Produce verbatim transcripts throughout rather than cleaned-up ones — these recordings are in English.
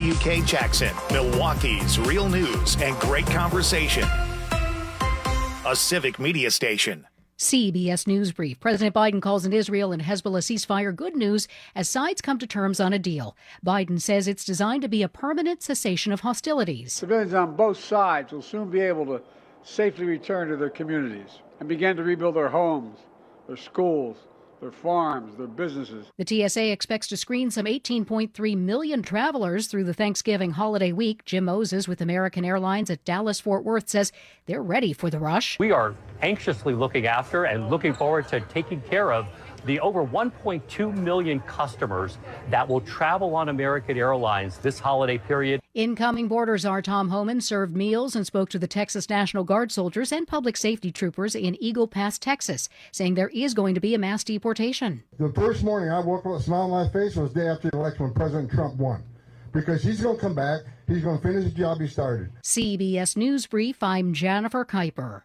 W K Jackson, Milwaukee's real news and great conversation. A Civic Media station. C B S News Brief. President Biden calls an Israel and Hezbollah ceasefire good news as sides come to terms on a deal. Biden says it's designed to be a permanent cessation of hostilities. Civilians on both sides will soon be able to safely return to their communities and begin to rebuild their homes, their schools, their farms, their businesses. The T S A expects to screen some eighteen point three million travelers through the Thanksgiving holiday week. Jim Moses with American Airlines at Dallas-Fort Worth says they're ready for the rush. We are anxiously looking after and looking forward to taking care of the over one point two million customers that will travel on American Airlines this holiday period. Incoming Border Czar Tom Homan served meals and spoke to the Texas National Guard soldiers and public safety troopers in Eagle Pass, Texas, saying there is going to be a mass deportation. The first morning I woke up with a smile on my face was the day after the election when President Trump won. Because he's going to come back, he's going to finish the job he started. C B S News Brief, I'm Jennifer Kuiper.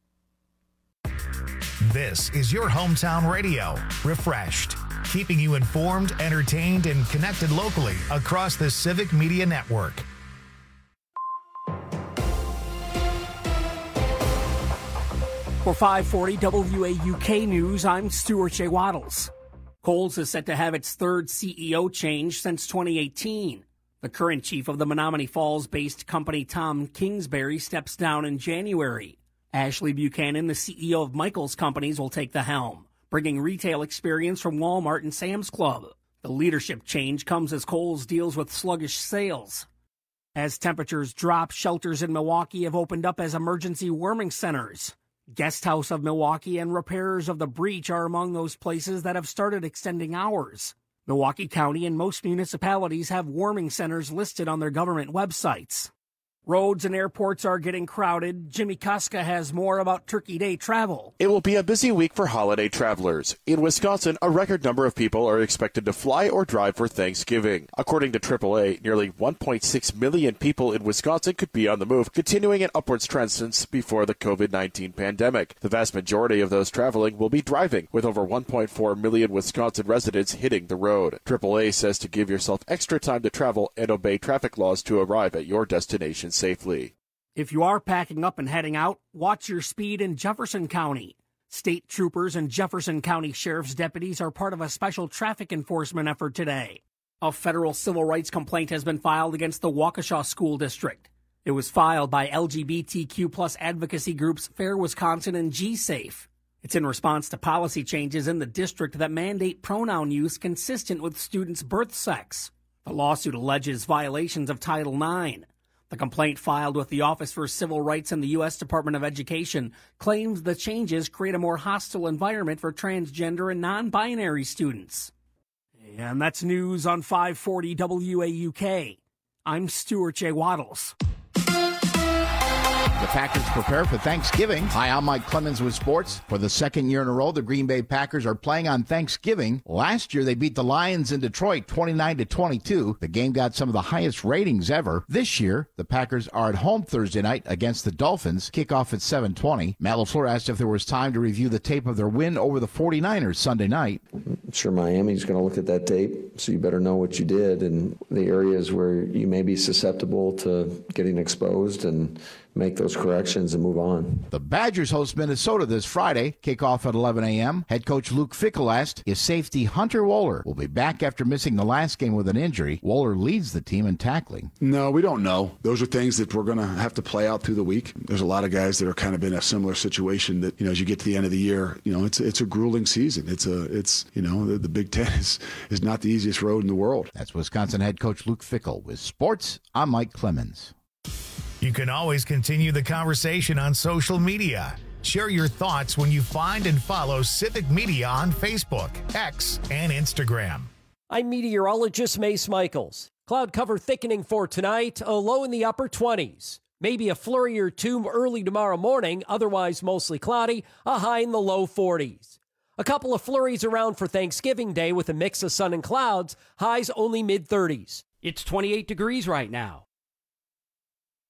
This is your hometown radio, Refreshed, keeping you informed, entertained, and connected locally across the Civic Media Network. For five forty W A U K News, I'm Stuart J. Waddles. Kohl's is set to have its third C E O change since twenty eighteen. The current chief of the Menominee Falls-based company, Tom Kingsbury, steps down in January. Ashley Buchanan, the C E O of Michaels Companies, will take the helm, bringing retail experience from Walmart and Sam's Club. The leadership change comes as Kohl's deals with sluggish sales. As temperatures drop, shelters in Milwaukee have opened up as emergency warming centers. Guest House of Milwaukee and Repairers of the Breach are among those places that have started extending hours. Milwaukee County and most municipalities have warming centers listed on their government websites. Roads and airports are getting crowded. Jimmy Koska has more about Turkey Day travel. It will be a busy week for holiday travelers. In Wisconsin, a record number of people are expected to fly or drive for Thanksgiving. According to triple A, nearly one point six million people in Wisconsin could be on the move, continuing an upwards trend since before the covid nineteen pandemic. The vast majority of those traveling will be driving, with over one point four million Wisconsin residents hitting the road. triple A says to give yourself extra time to travel and obey traffic laws to arrive at your destination safely. If you are packing up and heading out, watch your speed in Jefferson County. State troopers and Jefferson County Sheriff's deputies are part of a special traffic enforcement effort today. A federal civil rights complaint has been filed against the Waukesha School District. It was filed by L G B T Q plus advocacy groups Fair Wisconsin and G-Safe. It's in response to policy changes in the district that mandate pronoun use consistent with students' birth sex. The lawsuit alleges violations of Title nine. The complaint filed with the Office for Civil Rights and the U S Department of Education claims the changes create a more hostile environment for transgender and non-binary students. And that's news on five forty W A U K. I'm Stuart J. Waddles. The Packers prepare for Thanksgiving. Hi, I'm Mike Clemens with sports. For the second year in a row, the Green Bay Packers are playing on Thanksgiving. Last year, they beat the Lions in Detroit twenty-nine to twenty-two. The game got some of the highest ratings ever. This year, the Packers are at home Thursday night against the Dolphins. Kickoff at seven twenty. Matt LaFleur asked if there was time to review the tape of their win over the forty-niners Sunday night. I'm sure Miami's going to look at that tape, so you better know what you did and the areas where you may be susceptible to getting exposed and make those corrections and move on. The Badgers host Minnesota this Friday. Kickoff at eleven a.m. Head coach Luke Fickell asked if safety Hunter Wohler will be back after missing the last game with an injury. Wohler leads the team in tackling. No, we don't know. Those are things that we're going to have to play out through the week. There's a lot of guys that are kind of in a similar situation that, you know, as you get to the end of the year, you know, it's it's a grueling season. It's a, it's, you know, the, the Big Ten is, is not the easiest road in the world. That's Wisconsin head coach Luke Fickell. With sports, I'm Mike Clemens. You can always continue the conversation on social media. Share your thoughts when you find and follow Civic Media on Facebook, X, and Instagram. I'm meteorologist Mace Michaels. Cloud cover thickening for tonight, a low in the upper twenties. Maybe a flurry or two early tomorrow morning, otherwise mostly cloudy, a high in the low forties. A couple of flurries around for Thanksgiving Day with a mix of sun and clouds, highs only mid thirties. It's twenty-eight degrees right now.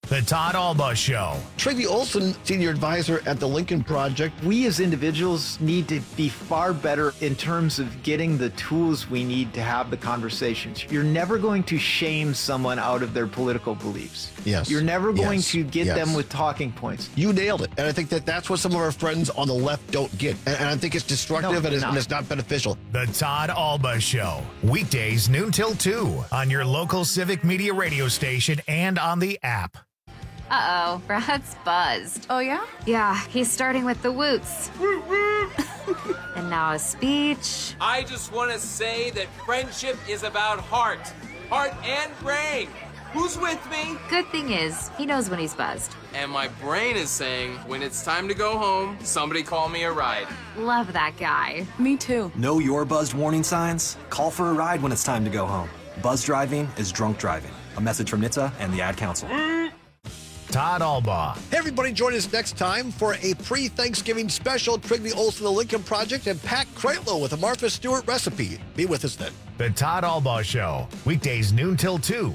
The Todd Alba Show. Trygve Olsen, senior advisor at the Lincoln Project. We as individuals need to be far better in terms of getting the tools we need to have the conversations. You're never going to shame someone out of their political beliefs. Yes. You're never going yes. to get yes. them with talking points. You nailed it. And I think that that's what some of our friends on the left don't get. And, and I think it's destructive no, and, it's, and it's not beneficial. The Todd Alba Show. Weekdays noon till two on your local Civic Media radio station and on the app. Uh-oh, Brad's buzzed. Oh, yeah? Yeah, he's starting with the woots. And now a speech. I just want to say that friendship is about heart. Heart and brain. Who's with me? Good thing is, he knows when he's buzzed. And my brain is saying, when it's time to go home, somebody call me a ride. Love that guy. Me too. Know your buzzed warning signs? Call for a ride when it's time to go home. Buzz driving is drunk driving. A message from N H T S A and the Ad Council. Todd Alba. Hey, everybody, join us next time for a pre-Thanksgiving special. Trygve Olsen, the Lincoln Project, and Pat Kreitlow with a Martha Stewart recipe. Be with us then. The Todd Alba Show. Weekdays noon till two.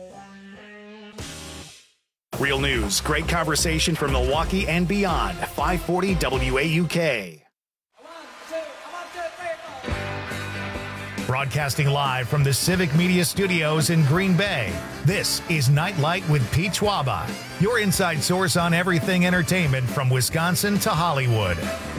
Real news, great conversation from Milwaukee and beyond. five forty W A U K. Broadcasting live from the Civic Media Studios in Green Bay, this is Nightlight with Pete Schwaba, your inside source on everything entertainment from Wisconsin to Hollywood.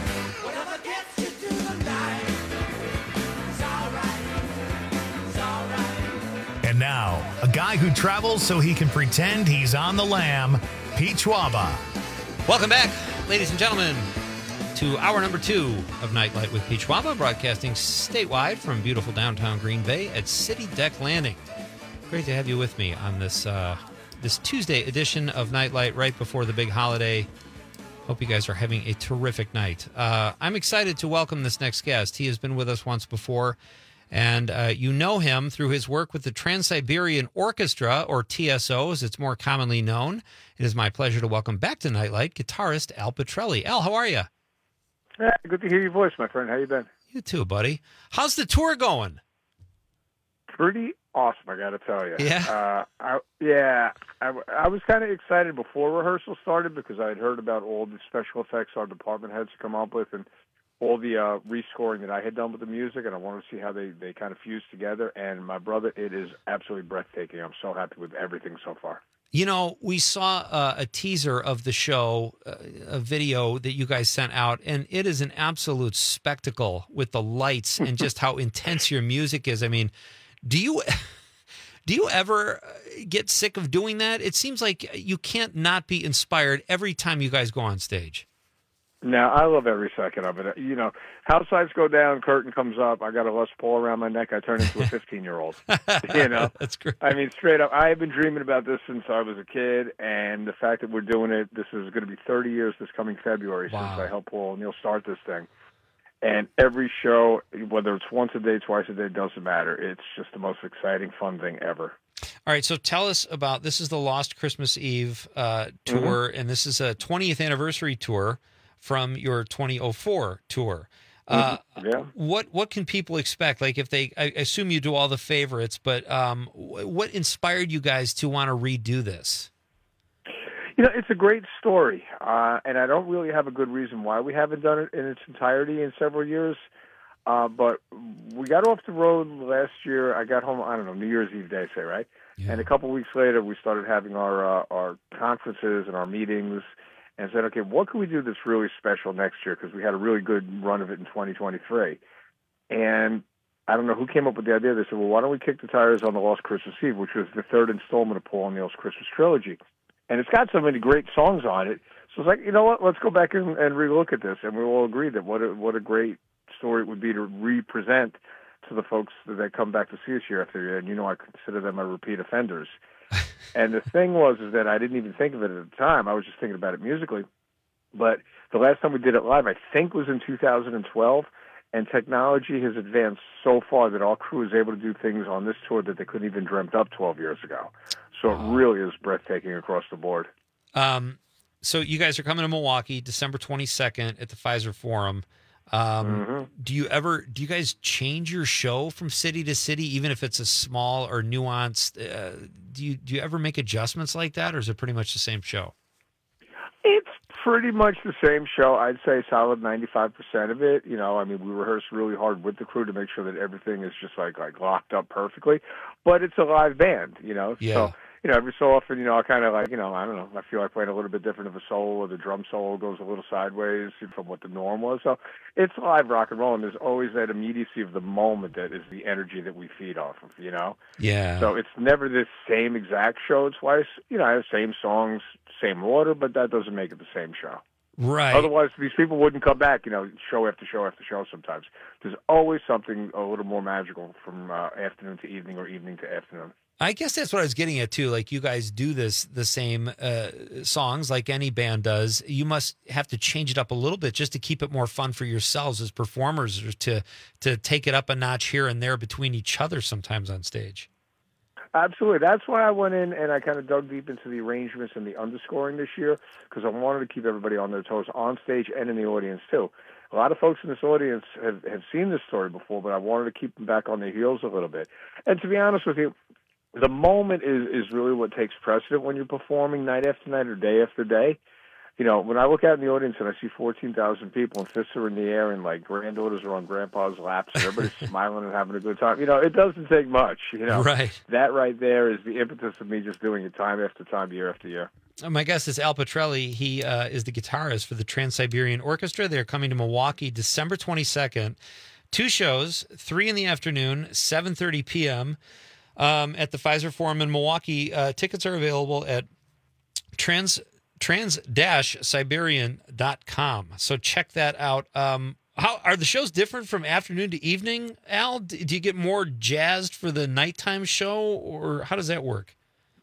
And now, a guy who travels so he can pretend he's on the lam, Pete Schwaba. Welcome back, ladies and gentlemen, to hour number two of Nightlight with Pete Schwaba, broadcasting statewide from beautiful downtown Green Bay at City Deck Landing. Great to have you with me on this uh, this Tuesday edition of Nightlight right before the big holiday. Hope you guys are having a terrific night. Uh, I'm excited to welcome this next guest. He has been with us once before, and uh, you know him through his work with the Trans-Siberian Orchestra, or T S O as it's more commonly known. It is my pleasure to welcome back to Nightlight guitarist Al Pitrelli. Al, how are you? Yeah, good to hear your voice, my friend. How you been? You too, buddy. How's the tour going? Pretty awesome, I got to tell you. Yeah? Uh, I, yeah, I, I was kind of excited before rehearsal started because I had heard about all the special effects our department heads come up with and all the uh, rescoring that I had done with the music, and I wanted to see how they, they kind of fused together. And my brother, it is absolutely breathtaking. I'm so happy with everything so far. You know, we saw uh, a teaser of the show, uh, a video that you guys sent out, and it is an absolute spectacle with the lights and just how intense your music is. I mean, do you do you ever get sick of doing that? It seems like you can't not be inspired every time you guys go on stage. No, I love every second of it. You know, house lights go down, curtain comes up, I got a Les Paul around my neck, I turn into a fifteen-year-old. You know? That's great. I mean, straight up, I have been dreaming about this since I was a kid, and the fact that we're doing it, this is going to be thirty years this coming February wow. since I helped Paul O'Neill start this thing. And every show, whether it's once a day, twice a day, doesn't matter. It's just the most exciting, fun thing ever. All right, so tell us about, this is the Lost Christmas Eve uh, tour, mm-hmm. and this is a twentieth anniversary tour from your twenty oh four tour. Uh, yeah. What what can people expect? Like if they, I assume you do all the favorites, but um, what inspired you guys to want to redo this? You know, it's a great story, uh, and I don't really have a good reason why we haven't done it in its entirety in several years. Uh, but we got off the road last year. I got home, I don't know, New Year's Eve day, say, right? Yeah. And a couple of weeks later, we started having our uh, our conferences and our meetings, and said, okay, what can we do that's really special next year? Because we had a really good run of it in twenty twenty-three. And I don't know who came up with the idea. They said, well, why don't we kick the tires on the Lost Christmas Eve, which was the third installment of Paul O'Neill's Christmas trilogy. And it's got so many great songs on it. So it's like, you know what, let's go back and, and re-look at this. And we all agree that what a, what a great story it would be to re-present to the folks that come back to see us year after year. And, you know, I consider them a repeat offenders. And the thing was is that I didn't even think of it at the time. I was just thinking about it musically. But the last time we did it live, I think, was in two thousand twelve. And technology has advanced so far that our crew is able to do things on this tour that they couldn't even dreamt up twelve years ago. So it really is breathtaking across the board. Um, so you guys are coming to Milwaukee December twenty-second at the Pfizer Forum. Um, Mm-hmm. Do you ever, do you guys change your show from city to city, even if it's a small or nuanced? Uh, do you do you ever make adjustments like that, or is it pretty much the same show? It's pretty much the same show. I'd say solid ninety-five percent of it. You know, I mean, we rehearse really hard with the crew to make sure that everything is just like like locked up perfectly. But it's a live band, you know. Yeah. So, you know, every so often, you know, I kind of like, you know, I don't know, I feel like playing a little bit different of a solo, or the drum solo goes a little sideways from what the norm was. So it's live rock and roll, and there's always that immediacy of the moment that is the energy that we feed off of, you know? Yeah. So it's never the same exact show twice. You know, I have same songs, same order, but that doesn't make it the same show. Right. Otherwise, these people wouldn't come back, you know, show after show after show sometimes. There's always something a little more magical from uh, afternoon to evening or evening to afternoon. I guess that's what I was getting at too. Like, you guys do this the same uh, songs like any band does. You must have to change it up a little bit just to keep it more fun for yourselves as performers, or to to take it up a notch here and there between each other sometimes on stage. Absolutely. That's why I went in and I kind of dug deep into the arrangements and the underscoring this year, because I wanted to keep everybody on their toes on stage and in the audience too. A lot of folks in this audience have, have seen this story before, but I wanted to keep them back on their heels a little bit. And to be honest with you, the moment is, is really what takes precedent when you're performing night after night or day after day. You know, when I look out in the audience and I see fourteen thousand people and fists are in the air and, like, granddaughters are on grandpa's laps and everybody's smiling and having a good time, you know, it doesn't take much, you know. Right. That right there is the impetus of me just doing it time after time, year after year. My guest is Al Petrelli. He uh, is the guitarist for the Trans-Siberian Orchestra. They're coming to Milwaukee December twenty-second. Two shows, three in the afternoon, seven thirty p.m., um, at the Pfizer Forum in Milwaukee. Uh, tickets are available at trans trans dash siberian dot com. So check that out. Um, how are the shows different from afternoon to evening, Al? Do you get more jazzed for the nighttime show, or how does that work?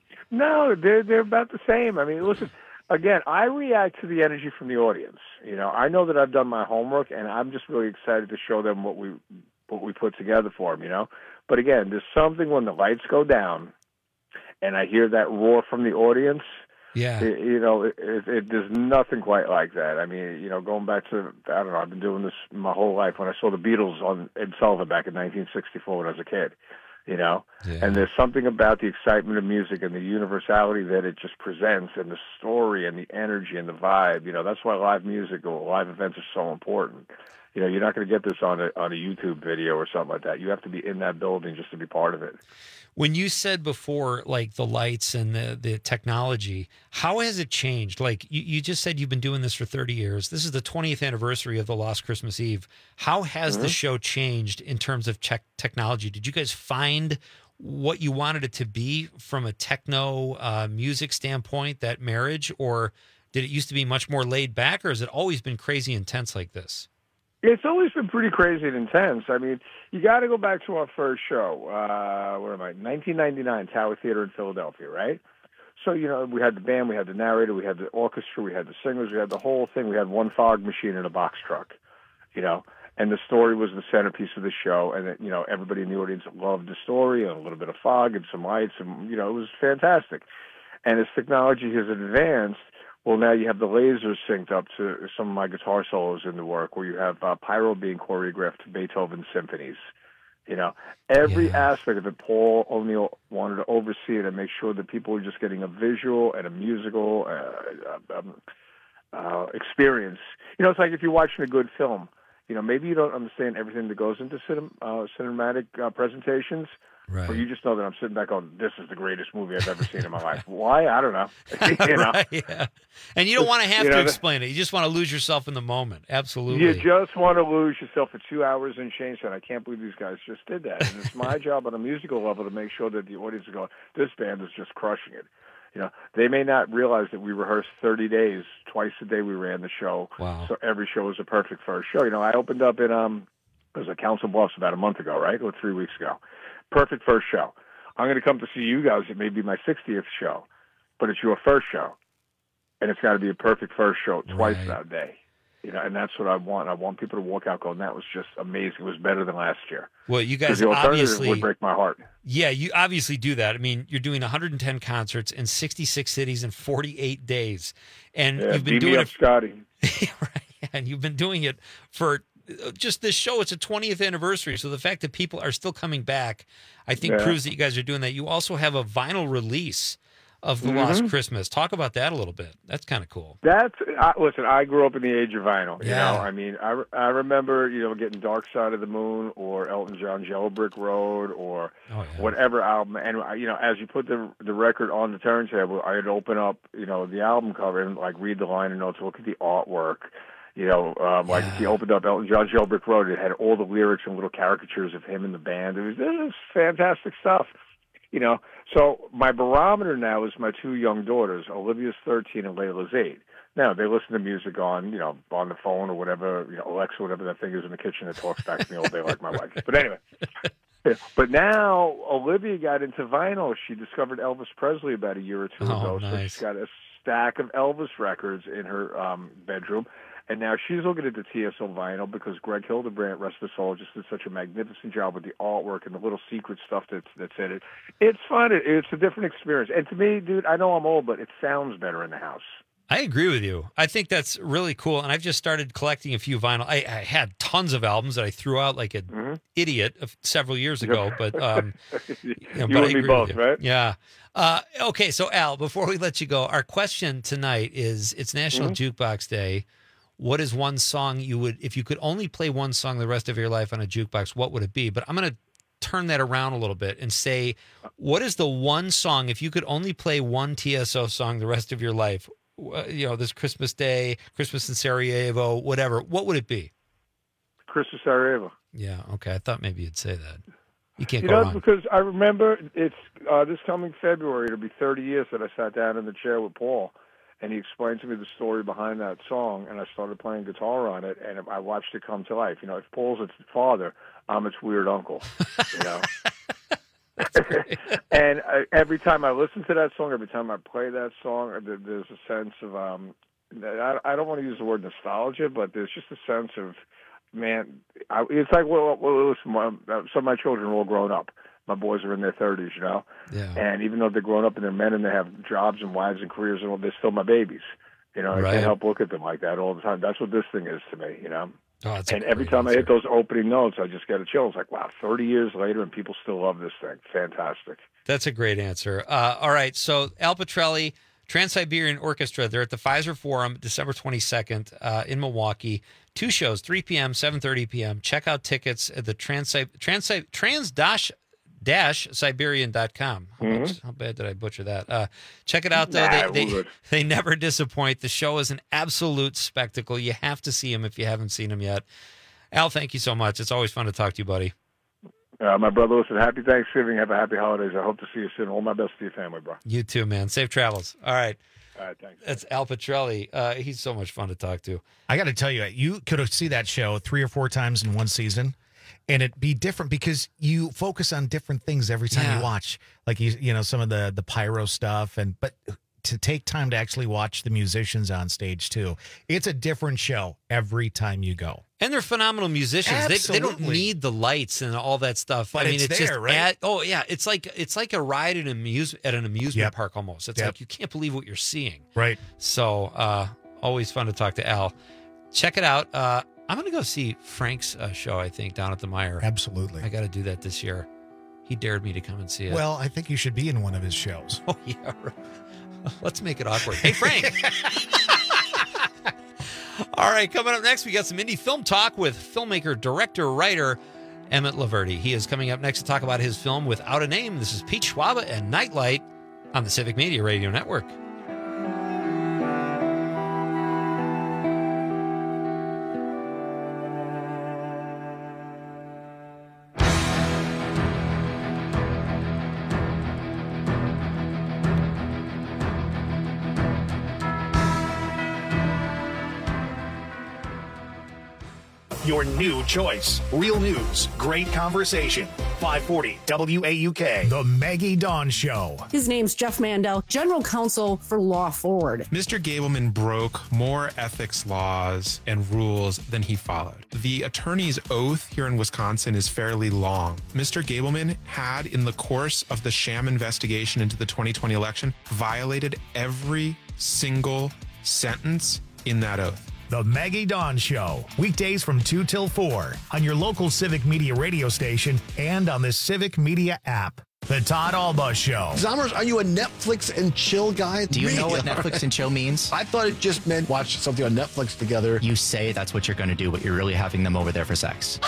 No, they're they're about the same. I mean, listen, again, I react to the energy from the audience. You know, I know that I've done my homework, and I'm just really excited to show them what we what we put together for them. You know, but again, there's something when the lights go down, and I hear that roar from the audience. Yeah, it, you know, it, it, it, there's nothing quite like that. I mean, you know, going back to I don't know, I've been doing this my whole life. When I saw the Beatles on Ed Sullivan back in nineteen sixty-four when I was a kid. You know, yeah. And there's something about the excitement of music and the universality that it just presents, and the story and the energy and the vibe. You know, that's why live music or live events are so important. You know, you're not going to get this on a on a YouTube video or something like that. You have to be in that building just to be part of it. When you said before, like the lights and the, the technology, how has it changed? Like you, you just said you've been doing this for thirty years. This is the twentieth anniversary of the Lost Christmas Eve. How has mm-hmm. the show changed in terms of tech technology? Did you guys find what you wanted it to be from a techno uh, music standpoint, that marriage, or did it used to be much more laid back, or has it always been crazy intense like this? It's always been pretty crazy and intense. I mean, you got to go back to our first show. Uh, what am I? nineteen ninety-nine, Tower Theater in Philadelphia, right? So, you know, we had the band, we had the narrator, we had the orchestra, we had the singers, we had the whole thing. We had one fog machine in a box truck, you know, and the story was the centerpiece of the show. And, you know, everybody in the audience loved the story and a little bit of fog and some lights. And, you know, it was fantastic. And as technology has advanced, well, now you have the lasers synced up to some of my guitar solos in the work, where you have uh, pyro being choreographed to Beethoven symphonies. You know, every yeah. aspect of it, Paul O'Neill wanted to oversee it and make sure that people were just getting a visual and a musical uh, um, uh, experience. You know, it's like if you're watching a good film, you know, maybe you don't understand everything that goes into cinem- uh, cinematic uh, presentations. Right. Or you just know that I'm sitting back going, this is the greatest movie I've ever seen in my life. Why? I don't know. you know? Right, yeah. And you don't want to have you to know, explain it. You just want to lose yourself in the moment. Absolutely. You just want to lose yourself for two hours and change that. I can't believe these guys just did that. And it's my job on a musical level to make sure that the audience is going, this band is just crushing it. You know, they may not realize that we rehearsed thirty days, twice a day we ran the show. Wow. So every show was a perfect first show. You know, I opened up in, um, it was at Council Bluffs about a month ago, right? Or three weeks ago. Perfect first show. I'm going to come to see you guys. It may be my sixtieth show, but it's your first show, and it's got to be a perfect first show twice right. that day. You know, and that's what I want. I want people to walk out going, "That was just amazing. It was better than last year." Well, you guys the obviously would break my heart. Yeah, you obviously do that. I mean, you're doing one hundred ten concerts in sixty-six cities in forty-eight days, and yeah, you've been beat doing me it. Up, Scotty. Right, and you've been doing it for just this show, it's a twentieth anniversary. So the fact that people are still coming back, I think Yeah. proves that you guys are doing that. You also have a vinyl release of The Mhm. Lost Christmas. Talk about that a little bit. That's kind of cool. That's I, listen. I grew up in the age of vinyl. You Yeah. know, I mean, I, I remember you know getting Dark Side of the Moon or Elton John's Yellow Brick Road or Oh, whatever album. And uh, you know, as you put the the record on the turntable, I'd open up you know the album cover and like read the liner notes, look at the artwork. You know, um, like if you opened up Elton John's Yellow Brick Road, it had all the lyrics and little caricatures of him and the band. It was, it was fantastic stuff. You know, so my barometer now is my two young daughters. Olivia's thirteen and Layla's eight. Now they listen to music on, you know, on the phone or whatever, you know, Alexa, whatever that thing is in the kitchen that talks back to me all day like my wife. But anyway, but now Olivia got into vinyl. She discovered Elvis Presley about a year or two Oh, ago. So nice. she's got a stack of Elvis records in her um, bedroom. And now she's looking at the T S O vinyl because Greg Hildebrandt, rest of his soul, just did such a magnificent job with the artwork and the little secret stuff that's that's in it. It's fun. It, it's a different experience. And to me, dude, I know I'm old, but it sounds better in the house. I agree with you. I think that's really cool. And I've just started collecting a few vinyl. I, I had tons of albums that I threw out like an Mm-hmm. idiot of several years ago. But um, you know, and but I me agree both, with you. right? Yeah. Uh, okay, so Al, before we let you go, our question tonight is: it's National Mhm. Jukebox Day. What is one song you would, if you could only play one song the rest of your life on a jukebox, what would it be? But I'm going to turn that around a little bit and say, what is the one song, if you could only play one T S O song the rest of your life, uh, you know, this Christmas Day, Christmas in Sarajevo, whatever, what would it be? Christmas Sarajevo. Yeah, okay. I thought maybe you'd say that. You can't You go know, wrong. because I remember it's uh, this coming February, it'll be thirty years that I sat down in the chair with Paul, and he explained to me the story behind that song, and I started playing guitar on it, and I watched it come to life. You know, if Paul's its father, I'm its weird uncle, you know. And I, every time I listen to that song, every time I play that song, there- there's a sense of, um, I, I don't want to use the word nostalgia, but there's just a sense of, man, I, it's like, well, well listen, my, some of my children are all grown up. My boys are in their thirties, you know. Yeah. And even though they're grown up and they're men and they have jobs and wives and careers and all, they're still my babies. You know, I Right. can't help look at them like that all the time. That's what this thing is to me, you know. Oh, that's a and every great time I answer. hit those opening notes, I just get a chill. It's like, wow, thirty years later and people still love this thing. Fantastic. That's a great answer. Uh, all right, so Al Petrelli, Trans-Siberian Orchestra, they're at the Pfizer Forum December twenty-second uh, in Milwaukee. Two shows, three p.m., seven thirty p.m. Check out tickets at the trans trans trans dash dash siberian dot com. How, Mm-hmm. much, how bad did I butcher that? Uh, check it out, though. Nah, they, we're they, good. they never disappoint. The show is an absolute spectacle. You have to see them if you haven't seen them yet. Al, thank you so much. It's always fun to talk to you, buddy. Uh, my brother, listen, happy Thanksgiving. Have a happy holidays. I hope to see you soon. All my best to your family, bro. You too, man. Safe travels. All right. All right, thanks. That's Al Petrelli. Uh, he's so much fun to talk to. I got to tell you, you could see that show three or four times in one season, and it'd be different because you focus on different things every time Yeah. you watch. Like you, you know, some of the the pyro stuff, and but to take time to actually watch the musicians on stage too, it's a different show every time you go. And they're phenomenal musicians. They, they don't Absolutely. need the lights and all that stuff. But I mean, it's it's, there, just right? add- oh yeah, it's like it's like a ride at an amuse at an amusement Yep. park almost. It's Yep. like you can't believe what you're seeing. Right. So uh, always fun to talk to Al. Check it out. Uh, I'm going to go see Frank's uh, show. I think down at the Meyer. Absolutely. I got to do that this year. He dared me to come and see it. Well, I think you should be in one of his shows. Oh yeah. Let's make it awkward. Hey Frank. All right, coming up next, we got some indie film talk with filmmaker, director, writer Emmett Laverty. He is coming up next to talk about his film Without a Name. This is Pete Schwaba and Nightlight on the Civic Media Radio Network. Your new choice. Real news, great conversation. five forty W A U K. The Maggie Dawn Show. His name's Jeff Mandel, General Counsel for Law Forward. Mister Gableman broke more ethics laws and rules than he followed. The attorney's oath here in Wisconsin is fairly long. Mister Gableman had, in the course of the sham investigation into the twenty twenty election, violated every single sentence in that oath. The Maggie Dawn Show, weekdays from two till four on your local Civic Media radio station and on the Civic Media app. The Todd Alba Show. Zommers, are you a Netflix and chill guy? Do you Me. know what Netflix and chill means? I thought it just meant watch something on Netflix together. You say that's what you're going to do, but you're really having them over there for sex.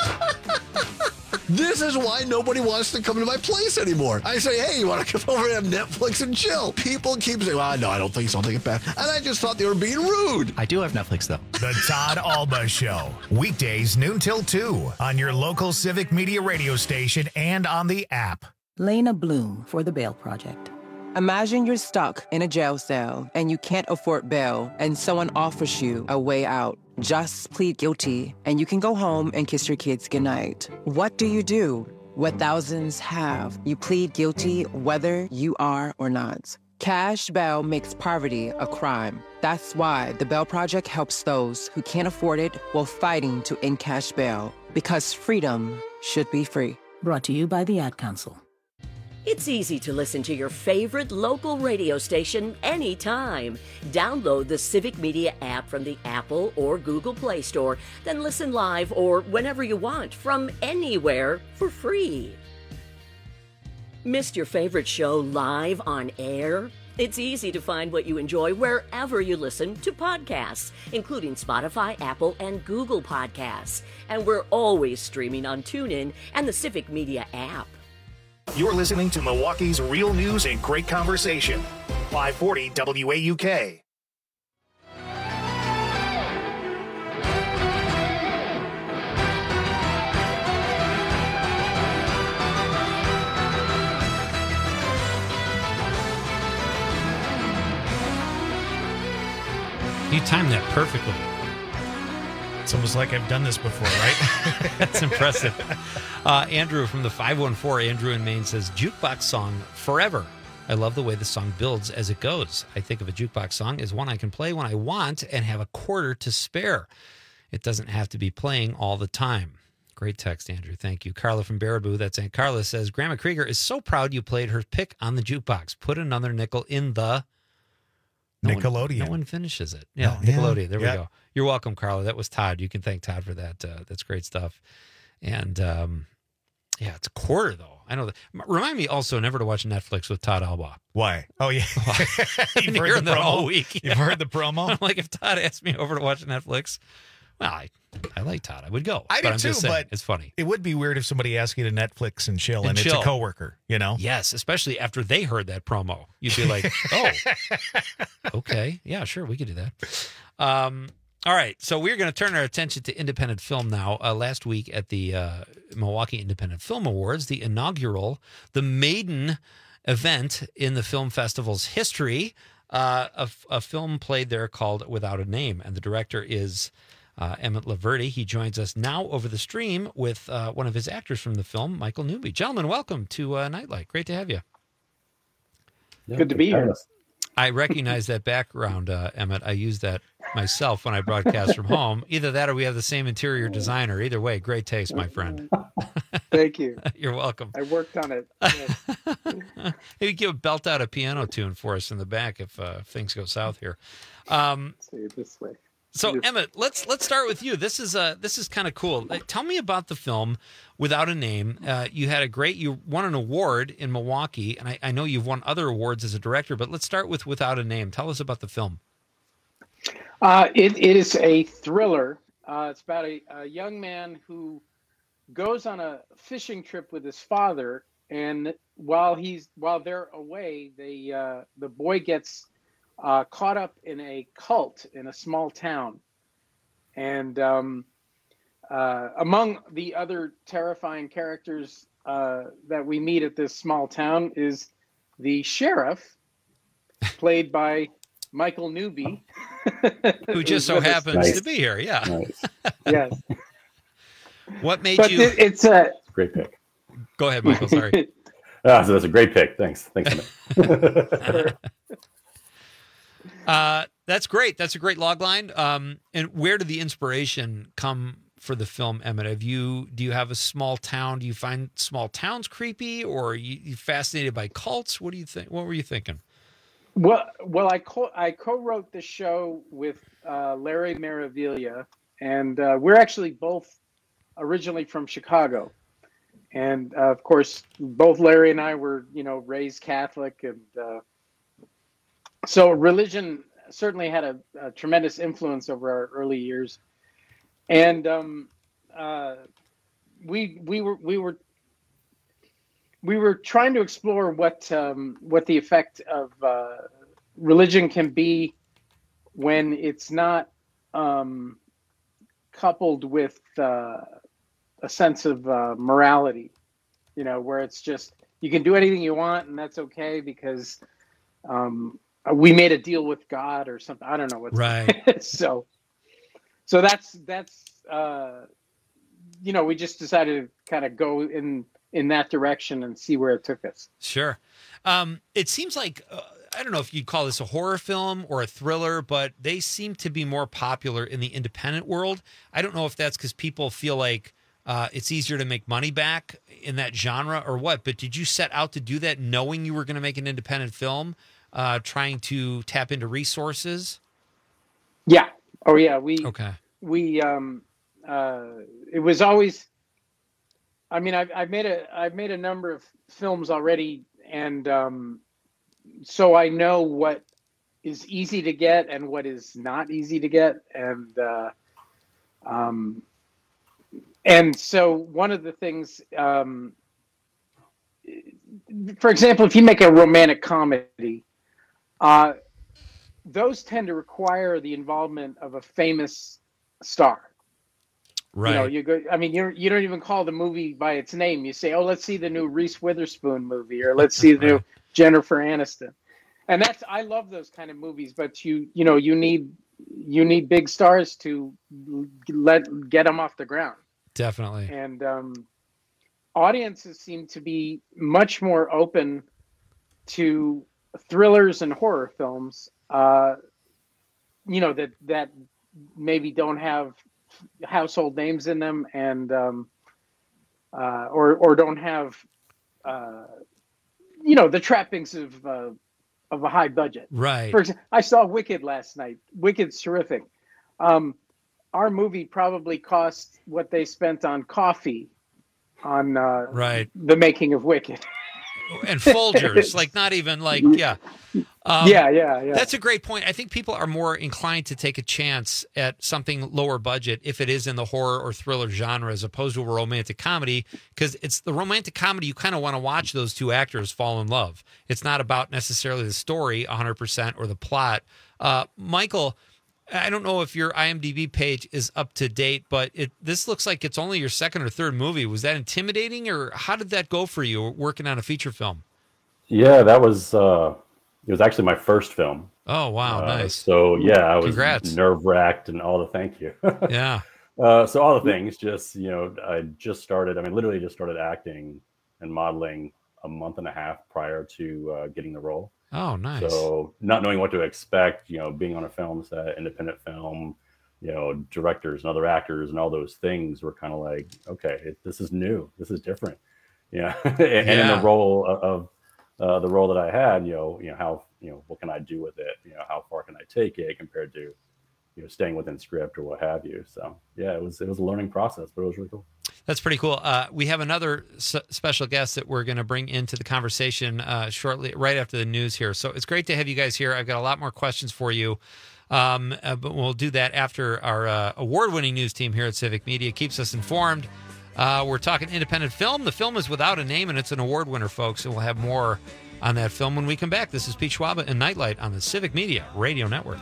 This is why nobody wants to come to my place anymore. I say, hey, you want to come over and have Netflix and chill? People keep saying, well, no, I don't think so. I'll take it back. And I just thought they were being rude. I do have Netflix, though. The Todd Alba Show, weekdays noon till two on your local Civic Media radio station and on the app. Lena Bloom for the Bail Project. Imagine you're stuck in a jail cell and you can't afford bail and someone offers you a way out. Just plead guilty and you can go home and kiss your kids goodnight. What do you do? What thousands have. You plead guilty whether you are or not. Cash bail makes poverty a crime. That's why the Bail Project helps those who can't afford it while fighting to end cash bail. Because freedom should be free. Brought to you by the Ad Council. It's easy to listen to your favorite local radio station anytime. Download the Civic Media app from the Apple or Google Play Store, then listen live or whenever you want from anywhere for free. Missed your favorite show live on air? It's easy to find what you enjoy wherever you listen to podcasts, including Spotify, Apple, and Google Podcasts. And we're always streaming on TuneIn and the Civic Media app. You're listening to Milwaukee's real news and great conversation. five forty W A U K. You timed that perfectly. It's almost like I've done this before, right? That's impressive. Uh, Andrew from the five one four, Andrew in Maine, says, jukebox song forever. I love the way the song builds as it goes. I think of a jukebox song as one I can play when I want and have a quarter to spare. It doesn't have to be playing all the time. Great text, Andrew. Thank you. Carla from Baraboo, that's Aunt Carla, says, Grandma Krieger is so proud you played her pick on the jukebox. Put another nickel in the... No Nickelodeon. One, no one finishes it. Yeah, oh, Nickelodeon. Yeah. There yeah. we go. You're welcome, Carla. That was Todd. You can thank Todd for that. Uh, that's great stuff. And um, yeah, it's a quarter though. I know that. Remind me also never to watch Netflix with Todd Alba. Why? Oh yeah, You've heard that all week. You've yeah. heard the promo. I'm like, if Todd asked me over to watch Netflix, well, I, I like Todd. I would go. I but do I'm too, just saying, but it's funny. It would be weird if somebody asked you to Netflix and chill, and, and it's chill. a coworker. You know? Yes, especially after they heard that promo, you'd be like, oh, okay, yeah, sure, we could do that. Um, all right, so we're going to turn our attention to independent film now. Uh, last week at the uh, Milwaukee Independent Film Awards, the inaugural, the maiden event in the film festival's history, uh, a, a film played there called Without a Name, and the director is uh, Emmett Laverty. He joins us now over the stream with uh, one of his actors from the film, Michael Newby. Gentlemen, welcome to uh, Nightlight. Great to have you. Good to be here. I recognize that background, uh, Emmett. I use that myself when I broadcast from home. Either that or we have the same interior designer. Either way, great taste, my friend. Thank you. You're welcome. I worked on it. Yes. Maybe give belt out a piano tune for us in the back if uh, things go south here. Um, Say it this way. So, Emmett, let's let's start with you. This is uh this is kind of cool. Tell me about the film Without a Name. Uh, you had a great, you won an award in Milwaukee, and I, I know you've won other awards as a director. But let's start with Without a Name. Tell us about the film. Uh, it it is a thriller. Uh, it's about a, a young man who goes on a fishing trip with his father, and while he's while they're away, they uh, the boy gets Uh, caught up in a cult in a small town. And um, uh, among the other terrifying characters uh, that we meet at this small town is the sheriff, played by Michael Newby. Who just so happens nice. to be here, yeah. Nice. Yes. What made but you... It, it's a... Great pick. Go ahead, Michael, sorry. ah, so that's a great pick. Thanks. Thanks, Emmett. Uh, that's great. That's a great log line. Um, and where did the inspiration come for the film, Emmett? Have you, do you have a small town? Do you find small towns creepy, or are you, you fascinated by cults? What do you think? What were you thinking? Well, well, I co- I co-wrote the show with uh, Larry Maravilla, and uh, we're actually both originally from Chicago, and uh, of course, both Larry and I were, you know, raised Catholic, and uh, so religion certainly had a, a tremendous influence over our early years, and um, uh, we we were we were. We were trying to explore what um, what the effect of uh, religion can be when it's not um, coupled with uh, a sense of uh, morality. You know, where it's just you can do anything you want and that's okay because um, we made a deal with God or something. I don't know what's right. so, so that's that's uh, you know, we just decided to kind of go in. in that direction and see where it took us. Sure. Um, it seems like, uh, I don't know if you'd call this a horror film or a thriller, but they seem to be more popular in the independent world. I don't know if that's because people feel like uh, it's easier to make money back in that genre or what, but did you set out to do that knowing you were going to make an independent film, uh, trying to tap into resources? Yeah. Oh yeah. We, okay. we, um, uh, it was always, I mean, I've, I've made a I've made a number of films already, and um, so I know what is easy to get and what is not easy to get, and uh, um, and so one of the things, um, for example, if you make a romantic comedy, uh, those tend to require the involvement of a famous star. Right. You know, you go. I mean, you you don't even call the movie by its name. You say, "Oh, let's see the new Reese Witherspoon movie," or "Let's see the new Jennifer Aniston." And that's I love those kind of movies. But you you know you need you need big stars to let get them off the ground. Definitely. And um, audiences seem to be much more open to thrillers and horror films. Uh, you know that that maybe don't have household names in them, and um, uh, or or don't have uh, you know the trappings of uh, of a high budget. Right. For example, I saw Wicked last night. Wicked's terrific. Um, our movie probably cost what they spent on coffee on uh, right. the making of Wicked. And Folgers, like not even like, yeah. Um, yeah, yeah, yeah. That's a great point. I think people are more inclined to take a chance at something lower budget if it is in the horror or thriller genre as opposed to a romantic comedy, because it's the romantic comedy you kind of want to watch those two actors fall in love. It's not about necessarily the story one hundred percent or the plot. Uh, Michael, I don't know if your IMDb page is up to date, but it this looks like it's only your second or third movie. Was that intimidating, or how did that go for you working on a feature film? Yeah, that was uh, it was actually my first film. Oh wow, uh, nice. So yeah, I was Congrats. nerve-wracked and all the thank you. Yeah. Uh, so all the things, just you know, I just started. I mean, literally just started acting and modeling a month and a half prior to uh, getting the role. Oh, nice. So not knowing what to expect, you know, being on a film set, independent film, you know, directors and other actors and all those things were kind of like, okay, it, this is new. This is different. Yeah. and, yeah. and in the role of, of uh, the role that I had, you know, you know, how, you know, what can I do with it? You know, how far can I take it compared to, you know, staying within script or what have you. So yeah, it was, it was a learning process, but it was really cool. That's pretty cool. Uh, we have another s- special guest that we're going to bring into the conversation uh, shortly, right after the news here. So it's great to have you guys here. I've got a lot more questions for you, um, uh, but we'll do that after our uh, award-winning news team here at Civic Media keeps us informed. Uh, we're talking independent film. The film is Without a Name, and it's an award winner, folks. And we'll have more on that film when we come back. This is Pete Schwaba and Nightlight on the Civic Media Radio Network.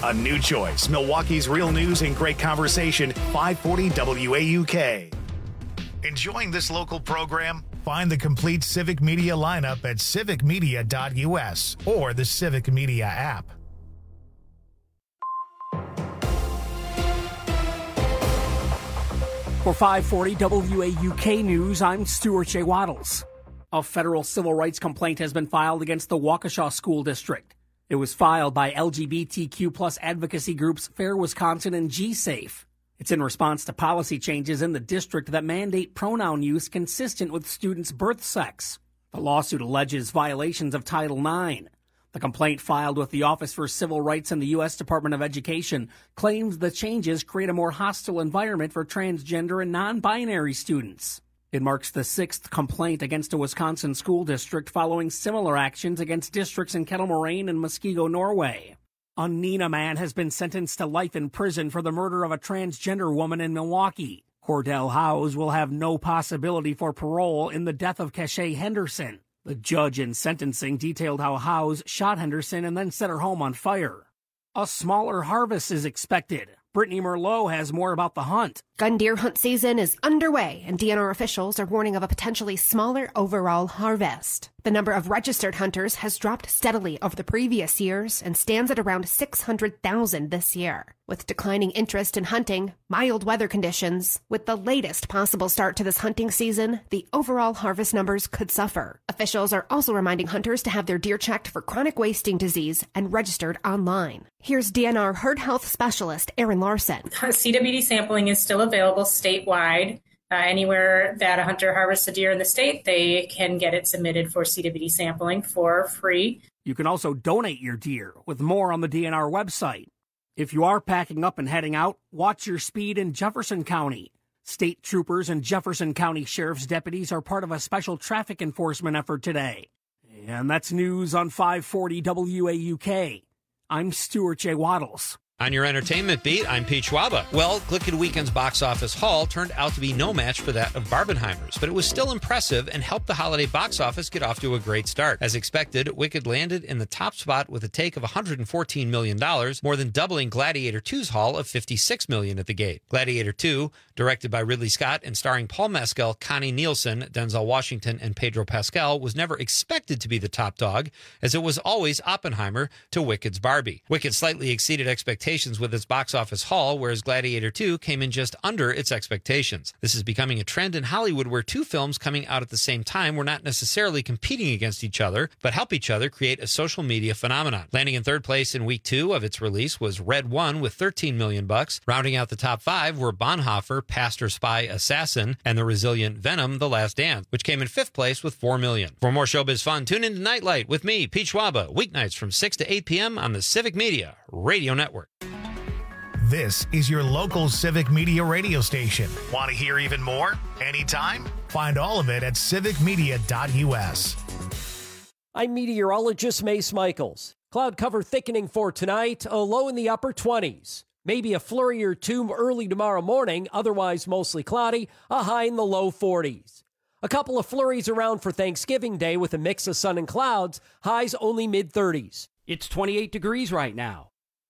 A new choice. Milwaukee's real news and great conversation. five forty W A U K. Enjoying this local program? Find the complete Civic Media lineup at civic media dot U S or the Civic Media app. For five forty W A U K News, I'm Stuart J. Waddles. A federal civil rights complaint has been filed against the Waukesha School District. It was filed by L G B T Q plus advocacy groups Fair Wisconsin and G-Safe. It's in response to policy changes in the district that mandate pronoun use consistent with students' birth sex. The lawsuit alleges violations of Title nine. The complaint filed with the Office for Civil Rights in the U S Department of Education claims the changes create a more hostile environment for transgender and non-binary students. It marks the sixth complaint against a Wisconsin school district following similar actions against districts in Kettle Moraine and Muskego, Norway. A Neenah man has been sentenced to life in prison for the murder of a transgender woman in Milwaukee. Cordell Howes will have no possibility for parole in the death of Keshae Henderson. The judge in sentencing detailed how Howes shot Henderson and then set her home on fire. A smaller harvest is expected. Brittany Merlot has more about the hunt. Gun deer hunt season is underway, and D N R officials are warning of a potentially smaller overall harvest. The number of registered hunters has dropped steadily over the previous years and stands at around six hundred thousand this year. With declining interest in hunting, mild weather conditions, with the latest possible start to this hunting season, the overall harvest numbers could suffer. Officials are also reminding hunters to have their deer checked for chronic wasting disease and registered online. Here's D N R herd health specialist Erin Larson. C W D sampling is still available statewide. Uh, anywhere that a hunter harvests a deer in the state, they can get it submitted for C W D sampling for free. You can also donate your deer, with more on the D N R website. If you are packing up and heading out, watch your speed in Jefferson County. State troopers and Jefferson County Sheriff's deputies are part of a special traffic enforcement effort today. And that's news on five forty W A U K. I'm Stuart J. Waddles. On your entertainment beat, I'm Pete Schwaba. Well, Glicked Weekend's box office haul turned out to be no match for that of Barbenheimer's, but it was still impressive and helped the holiday box office get off to a great start. As expected, Wicked landed in the top spot with a take of one hundred fourteen million dollars, more than doubling Gladiator two's haul of fifty-six million dollars at the gate. Gladiator two, directed by Ridley Scott and starring Paul Mescal, Connie Nielsen, Denzel Washington, and Pedro Pascal, was never expected to be the top dog, as it was always Oppenheimer to Wicked's Barbie. Wicked slightly exceeded expectations with its box office haul, whereas Gladiator two came in just under its expectations. This is becoming a trend in Hollywood where two films coming out at the same time were not necessarily competing against each other, but help each other create a social media phenomenon. Landing in third place in week two of its release was Red One with thirteen million bucks. Rounding out the top five were Bonhoeffer, Pastor Spy Assassin, and the resilient Venom, The Last Dance, which came in fifth place with four million. For more showbiz fun, tune in to Nightlight with me, Pete Schwaba, weeknights from six to eight p.m. on the Civic Media Radio Network. This is your local Civic Media radio station. Want to hear even more? Anytime? Find all of it at civic media dot U S. I'm meteorologist Mace Michaels. Cloud cover thickening for tonight, a low in the upper twenties. Maybe a flurry or two early tomorrow morning, otherwise mostly cloudy, a high in the low forties. A couple of flurries around for Thanksgiving Day with a mix of sun and clouds, highs only mid-thirties. It's twenty-eight degrees right now.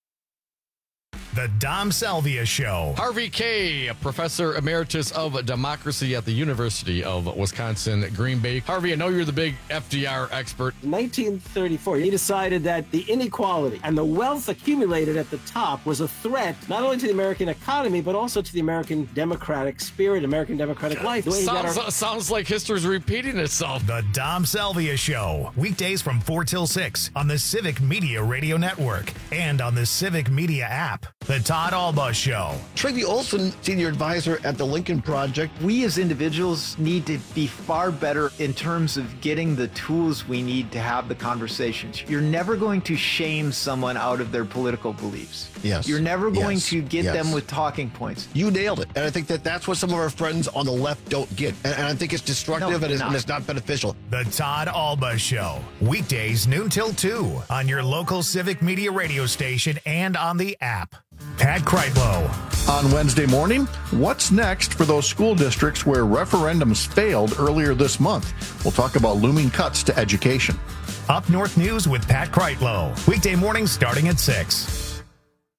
The Dom Salvia Show. Harvey Kaye, Professor Emeritus of Democracy at the University of Wisconsin, Green Bay. Harvey, I know you're the big F D R expert. In nineteen thirty-four, he decided that the inequality and the wealth accumulated at the top was a threat not only to the American economy, but also to the American democratic spirit, American democratic life. Sounds, our- sounds like history's repeating itself. The Dom Salvia Show. Weekdays from four till six on the Civic Media Radio Network and on the Civic Media app. The Todd Alba Show. Tracy Olson, senior advisor at the Lincoln Project. We as individuals need to be far better in terms of getting the tools we need to have the conversations. You're never going to shame someone out of their political beliefs. Yes. You're never going Yes. to get Yes. them with talking points. You nailed it. And I think that that's what some of our friends on the left don't get. And, and I think it's destructive No, and, it's, not. and it's not beneficial. The Todd Alba Show. Weekdays noon till two on your local Civic Media radio station and on the app. Pat Kreitlow. On Wednesday morning, what's next for those school districts where referendums failed earlier this month? We'll talk about looming cuts to education. Up North News with Pat Kreitlow. Weekday mornings starting at six.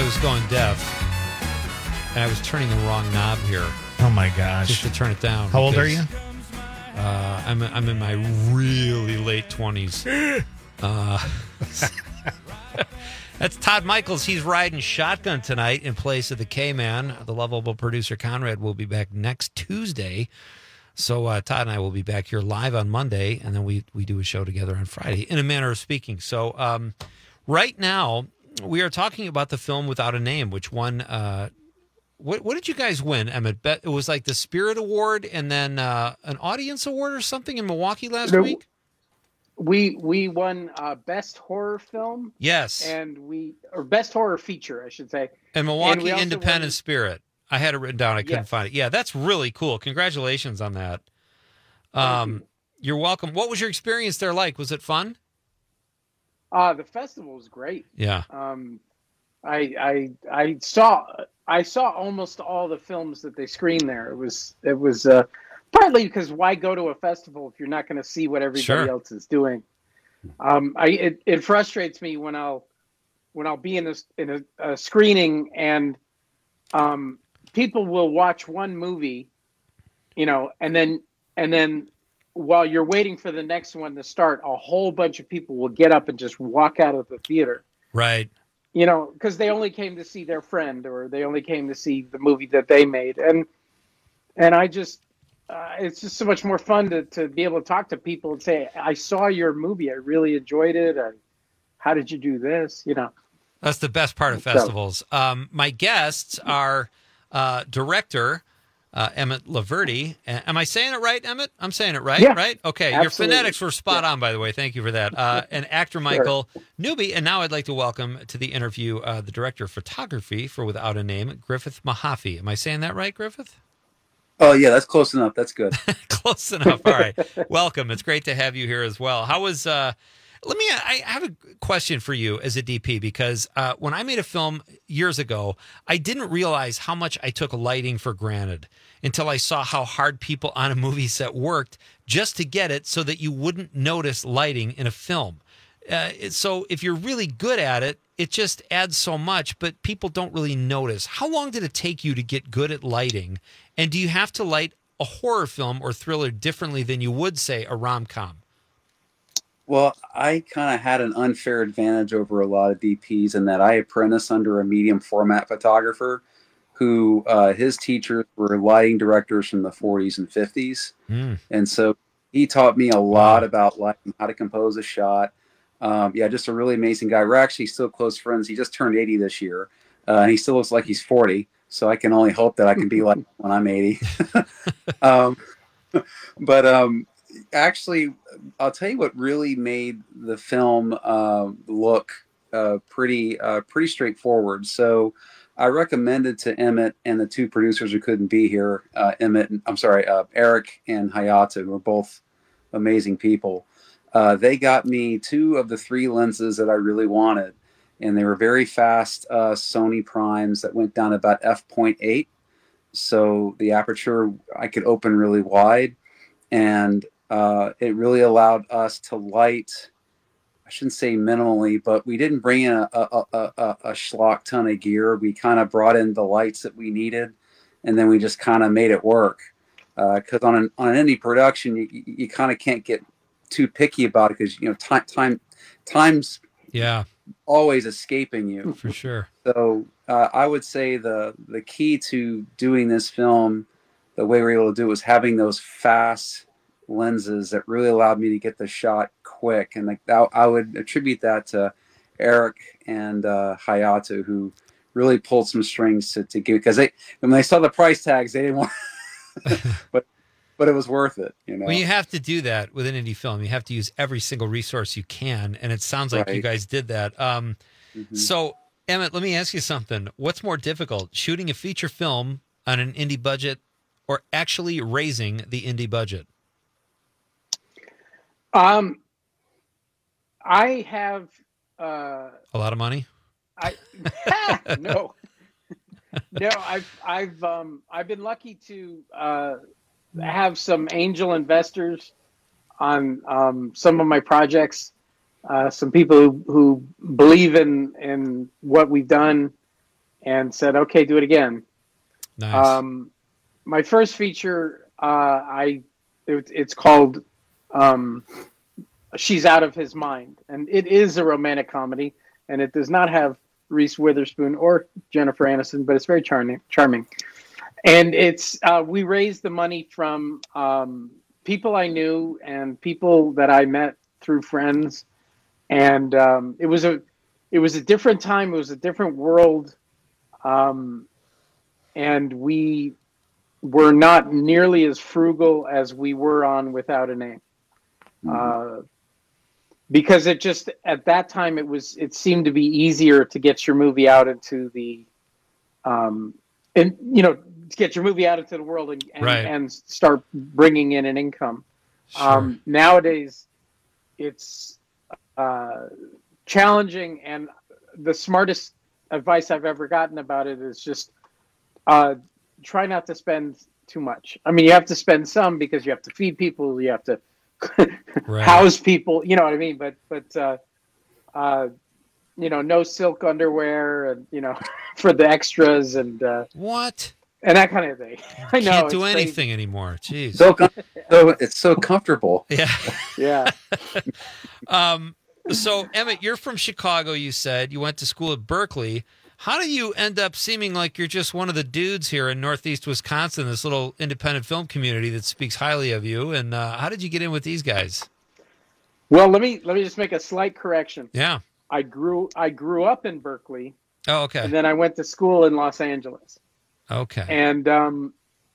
was going deaf, and I was turning the wrong knob here. Oh my gosh! Just to turn it down. How old are because, you? Uh, I'm I'm in my really late twenties. uh, that's Todd Michaels. He's riding shotgun tonight in place of the K-Man. The lovable producer Conrad will be back next Tuesday. So uh, Todd and I will be back here live on Monday, and then we we do a show together on Friday, in a manner of speaking. So um, right now we are talking about the film Without a Name, which won. Uh, what what did you guys win, Emmett? Bet it was like the Spirit Award and then uh, an Audience Award or something in Milwaukee last No, week. We we won uh, best horror film. Yes, and we or best horror feature, I should say. And Milwaukee we also Independent won- Spirit. I had it written down. I couldn't Yes. find it. Yeah, that's really cool. Congratulations on that. Um, you're welcome. What was your experience there like? Was it fun? Uh, the festival was great. Yeah. Um, I I I saw I saw almost all the films that they screened there. It was it was uh, partly because why go to a festival if you're not going to see what everybody Sure. else is doing? Um, I it, it frustrates me when I'll when I'll be in a in a, a screening and um, people will watch one movie, you know, and then and then while you're waiting for the next one to start, a whole bunch of people will get up and just walk out of the theater. Right. You know, because they only came to see their friend or they only came to see the movie that they made. And and I just, uh, it's just so much more fun to, to be able to talk to people and say, I saw your movie. I really enjoyed it. I, how did you do this? You know. That's the best part of So- festivals. Um, my guests are uh, director uh, Emmett Laverty. Uh, Am I saying it right, Emmett? I'm saying it right, Yeah, right? Okay. absolutely. Your phonetics were spot on, by the way. Thank you for that. Uh, and actor Michael Newby. And now I'd like to welcome to the interview uh, the director of photography for Without a Name, Griffith Mahaffey. Am I saying that right, Griffith? Oh, yeah, that's close enough. That's good. Close enough. All right. Welcome. It's great to have you here as well. How was, uh, let me, I have a question for you as a D P because uh, when I made a film years ago, I didn't realize how much I took lighting for granted until I saw how hard people on a movie set worked just to get it so that you wouldn't notice lighting in a film. Uh, it- so if you're really good at it, it just adds so much, but people don't really notice. How long did it take you to get good at lighting? And do you have to light a horror film or thriller differently than you would, say, a rom-com? Well, I kind of had an unfair advantage over a lot of D Ps in that I apprenticed under a medium format photographer who uh, his teachers were lighting directors from the forties and fifties. Mm. And so he taught me a lot about lighting, how to compose a shot. Um, yeah, just a really amazing guy. We're actually still close friends. He just turned eighty this year, uh, and he still looks like he's forty. So I can only hope that I can be like him when I'm eighty. um, but um, actually, I'll tell you what really made the film uh, look uh, pretty uh, pretty straightforward. So I recommended to Emmett and the two producers who couldn't be here, uh, Emmett, and, I'm sorry, uh, Eric and Hayato, who are both amazing people. Uh, they got me two of the three lenses that I really wanted. And they were very fast uh, Sony primes that went down about f point eight. So the aperture I could open really wide. And uh, it really allowed us to light, I shouldn't say minimally, but we didn't bring in a, a, a, a, a schlock ton of gear. We kind of brought in the lights that we needed. And then we just kind of made it work. Because uh, on an on an indie production, you, you, you kind of can't get too picky about it because, you know, time, time, time's Yeah. always escaping you. For sure. So uh, I would say the the key to doing this film, the way we were able to do it, was having those fast lenses that really allowed me to get the shot quick. And like that, I would attribute that to Eric and uh, Hayato, who really pulled some strings to, to give, because they when they saw the price tags, they didn't want, but but it was worth it. You know, Well, you have to do that with an indie film. You have to use every single resource you can, and it sounds like you Right. guys did that. Um, Mhm. So, Emmett, let me ask you something. What's more difficult, shooting a feature film on an indie budget or actually raising the indie budget? Um, I have uh, A lot of money? I no, no. I've I've um I've been lucky to uh, have some angel investors on um, some of my projects. Uh, some people who, who believe in in what we've done, and said, "Okay, do it again." Nice. Um, my first feature, uh, I it, it's called um, "She's Out of His Mind," and it is a romantic comedy, and it does not have Reese Witherspoon or Jennifer Aniston, but it's very charming. Charming, and it's uh, we raised the money from um, people I knew and people that I met through friends, and um, it was a it was a different time. It was a different world, um, and we were not nearly as frugal as we were on Without a Name, mm-hmm. uh, because it just at that time it was it seemed to be easier to get your movie out into the, um, and you know to get your movie out into the world and and, right. and start bringing in an income. Sure. Um, nowadays, it's uh, challenging, and the smartest advice I've ever gotten about it is just uh, try not to spend too much. I mean, you have to spend some because you have to feed people, you have to right. house people, you know what I mean? But, but uh, uh, you know, no silk underwear, and you know, for the extras, and uh, what? And that kind of thing. I know. Can't do it's anything crazy. anymore. Jeez. So, com- so it's so comfortable. Yeah. Yeah. um. So Emmett, you're from Chicago. You said you went to school at Berkeley. How do you end up seeming like you're just one of the dudes here in Northeast Wisconsin, this little independent film community that speaks highly of you? And uh, how did you get in with these guys? Well, let me let me just make a slight correction. Yeah. I grew I grew up in Berkeley. Oh, okay. And then I went to school in Los Angeles. Okay. And um,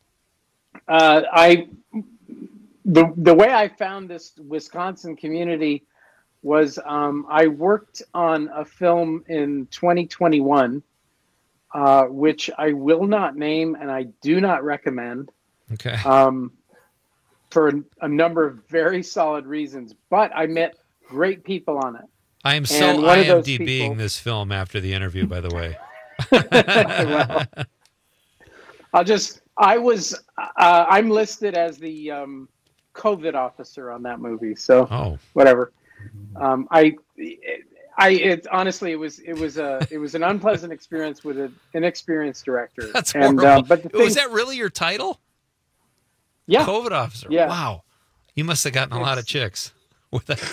uh, I the the way I found this Wisconsin community was um, I worked on a film in twenty twenty-one, uh, which I will not name and I do not recommend. Okay. Um, for a, a number of very solid reasons, but I met great people on it. I am so And one of those IMDbing people- this film after the interview, by the way. Well, I'll just, I was, uh, I'm listed as the um, COVID officer on that movie. So oh. whatever. Um, I, I, it honestly, it was, it was a, it was an unpleasant experience with an inexperienced director. That's and, horrible. uh, but the thing, Was that really your title? Yeah. COVID officer. Yeah. Wow. You must have gotten a lot of It's- chicks with that.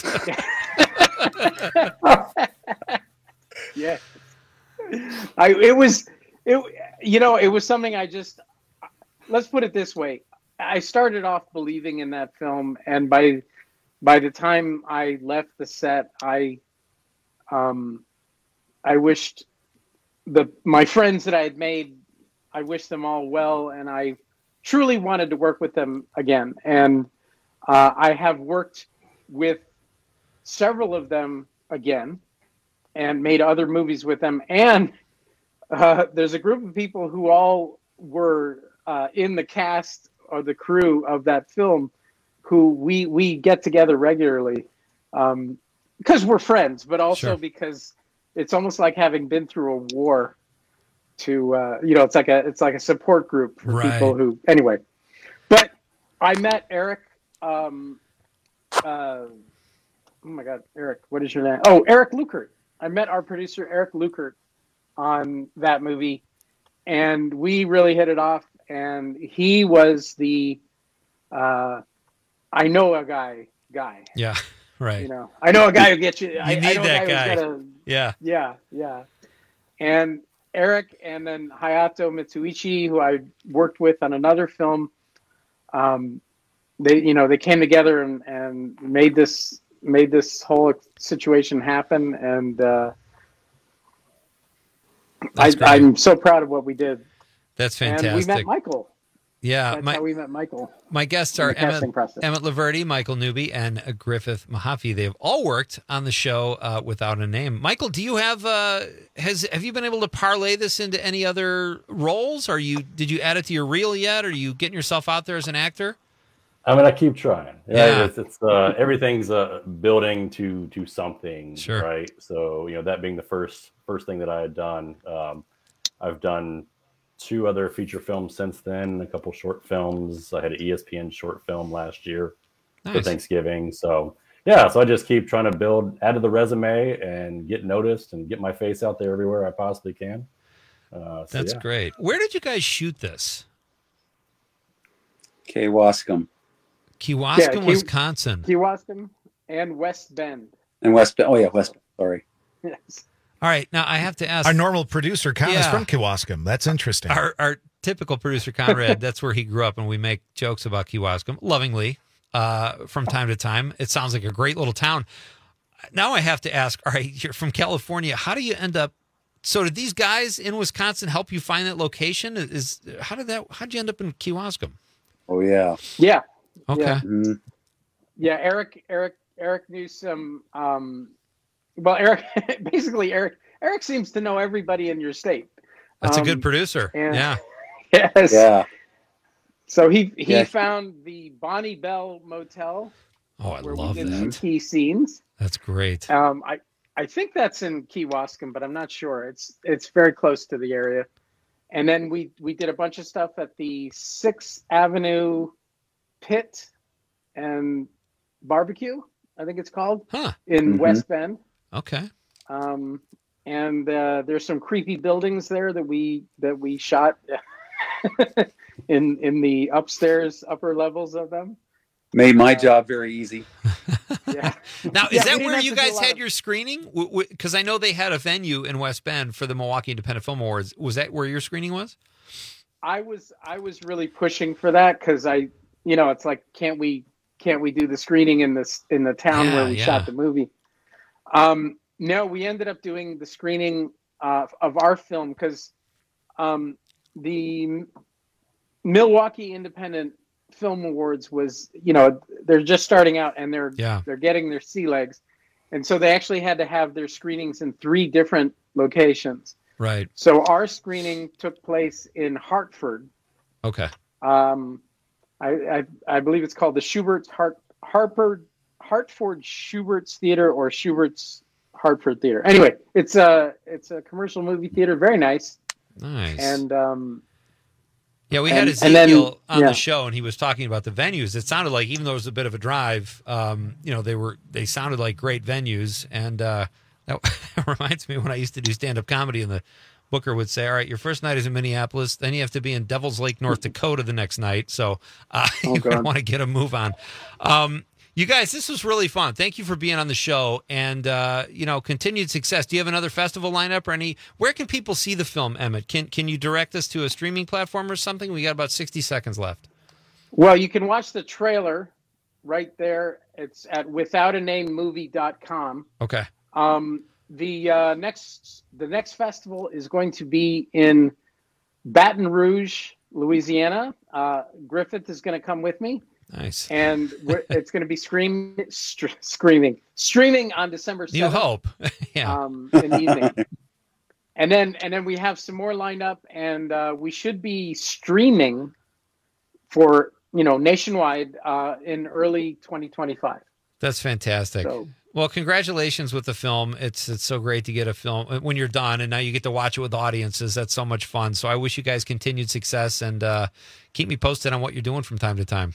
yeah. I, it was, it, you know, it was something I just, let's put it this way. I started off believing in that film, and by, by the time I left the set, I, um, I wished the, my friends that I had made, I wished them all well, and I truly wanted to work with them again. And uh, I have worked with several of them again and made other movies with them. And uh, there's a group of people who all were uh, in the cast or the crew of that film who we, we get together regularly um, because we're friends, but also Sure. because it's almost like having been through a war to, uh, you know, it's like a, it's like a support group for Right. people who, anyway, but I met Eric, um, uh, oh my God, Eric, what is your name? Oh, Eric Lukert. I met our producer, Eric Lukert, on that movie, and we really hit it off. And he was the, uh, I know a guy, guy. Yeah. Right. You know, I know a guy who gets you. I, need I know that a guy. guy. Who's got a, Yeah. yeah, yeah. And Eric, and then Hayato Mitsuichi, who I worked with on another film. Um, they, you know, they came together and, and made this made this whole situation happen, and uh, I, That's great. I'm so proud of what we did. That's fantastic. And we met Michael. Yeah. That's my, how we met Michael. My guests in are the casting Emmett, process. Emmett Laverty, Michael Newby, and uh, Griffith Mahaffey. They've all worked on the show uh, Without a Name. Michael, do you have uh, has have you been able to parlay this into any other roles? Are you did you add it to your reel yet? Are you getting yourself out there as an actor? I mean, I keep trying. Yeah. Yeah, it's, it's uh, everything's uh, building to to something, Sure. right? So you know, that being the first first thing that I had done, um, I've done two other feature films since then, a couple short films. I had an E S P N short film last year for Nice. Thanksgiving. So yeah, so I just keep trying to build, add to the resume and get noticed and get my face out there everywhere I possibly can. Uh, so, That's yeah. great. Where did you guys shoot this? Kewaskum. Kewaskum, Yeah, Kew- Wisconsin. Kewaskum and West Bend. And West Bend. Oh, yeah, West Bend. Sorry. Yes. All right, now I have to ask. Our normal producer, Con, is Yeah. from Kewaskum. That's interesting. Our, our typical producer, Conrad, that's where he grew up, and we make jokes about Kewaskum lovingly uh, from time to time. It sounds like a great little town. Now I have to ask, all right, you're from California. How do you end up? So did these guys in Wisconsin help you find that location? Is how did that? How did you end up in Kewaskum? Oh, yeah. Yeah. Okay. Yeah. Mm-hmm. Yeah, Eric, Eric, Eric knew some. Um, well, Eric, basically, Eric, Eric seems to know everybody in your state. That's Um, a good producer. and- Yeah. Yes. Yeah. So he he Yeah. found the Bonnie Bell Motel. Oh, I where love we did some that. key scenes. That's great. Um, I I think that's in Kewaskum, but I'm not sure. It's it's very close to the area. And then we we did a bunch of stuff at the Sixth Avenue Pit and Barbecue, I think it's called, huh. in Mhm. West Bend. Okay. Um, and uh, there's some creepy buildings there that we that we shot in in the upstairs upper levels of them. Made my job very easy. Yeah. Now, is Yeah, we that didn't where have you to do a guys lot had of- your screening? Because I know they had a venue in West Bend for the Milwaukee Independent Film Awards. Was that where your screening was? I was I was really pushing for that because I, you know, it's like can't we can't we do the screening in this in the town Yeah, where we yeah. shot the movie? Um, no, we ended up doing the screening uh, of our film because um, the Milwaukee Independent Film Awards was, you know, they're just starting out and they're Yeah. they're getting their sea legs, and so they actually had to have their screenings in three different locations. Right. So our screening took place in Hartford. Okay. Um, I, I I believe it's called the Schubert's Hart Harper Hartford Schubert's Theater or Schubert's Hartford Theater. Anyway, it's a it's a commercial movie theater, very nice. Nice. And um, Yeah, we and- had and Ezekiel then- on yeah. the show, and he was talking about the venues. It sounded like, even though it was a bit of a drive, um, you know, they were they sounded like great venues. And uh, that reminds me when I used to do stand up comedy, and the booker would say, "All right, your first night is in Minneapolis, then you have to be in Devil's Lake, North Dakota, the next night. So uh, Oh, you're gonna God. want to get a move on." Um, you guys, this was really fun. Thank you for being on the show, and uh, you know, continued success. Do you have another festival lineup or any? Where can people see the film, Emmett? Can Can you direct us to a streaming platform or something? We got about sixty seconds left. well, you can watch the trailer right there. It's at without a name movie dot com. Okay. Um, the uh, next the next festival is going to be in Baton Rouge, Louisiana. Uh, Griffith is going to come with me. Nice. And we're, it's going to be scream, str- screaming, streaming on December You seventh. hope. Yeah. Um, in the evening. And then, and then we have some more lined up, and uh, we should be streaming for, you know, nationwide uh, in early twenty twenty-five. That's fantastic. So- Well, congratulations with the film. It's it's so great to get a film when you're done, and now you get to watch it with audiences. That's so much fun. So I wish you guys continued success, and uh, keep me posted on what you're doing from time to time.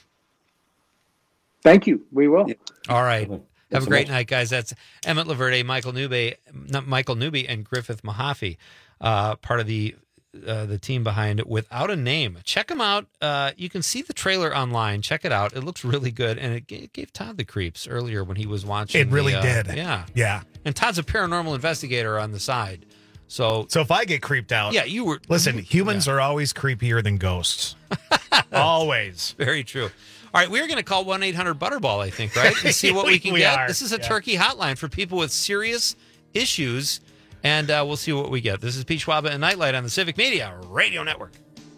Thank you. We will. All right. Thanks Have a so great much. night, guys. That's Emmett Laverde, Michael Newby, not Michael Newby, and Griffith Mahaffey, uh, part of the uh, the team behind Without a Name. Check them out. Uh, you can see the trailer online. Check it out. It looks really good, and it, g- it gave Todd the creeps earlier when he was watching. It really the, uh, did. Yeah, Yeah. And Todd's a paranormal investigator on the side, so So if I get creeped out, yeah, you were. listen, humans are always creepier than ghosts. Always. Very true. All right, we're going to call one eight hundred Butterball, I think, right? And see what we can We get. are, This is a yeah. turkey hotline for people with serious issues, and uh, we'll see what we get. This is Pete Schwaba and Nightlight on the Civic Media Radio Network.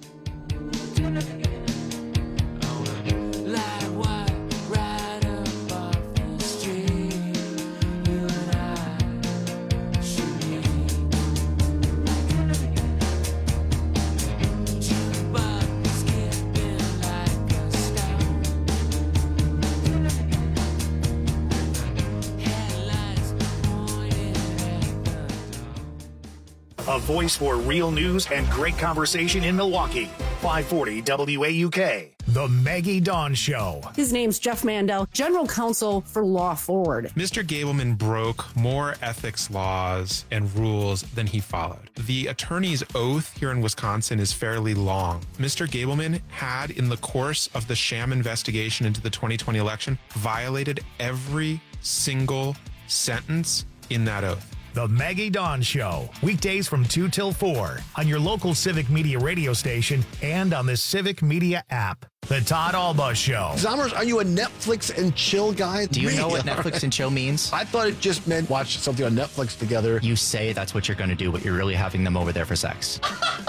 A voice for real news and great conversation in Milwaukee. five forty W A U K. The Maggie Dawn Show. His name's Jeff Mandel, General Counsel for Law Forward. Mister Gableman broke more ethics laws and rules than he followed. The attorney's oath here in Wisconsin is fairly long. Mister Gableman had, in the course of the sham investigation into the twenty twenty election, violated every single sentence in that oath. The Maggie Dawn Show. Weekdays from two till four on your local Civic Media radio station and on the Civic Media app. The Todd Alba Show. Zommers, are you a Netflix and chill guy? Do you know what Netflix and chill means? I thought it just meant watch something on Netflix together. You say that's what you're going to do, but you're really having them over there for sex.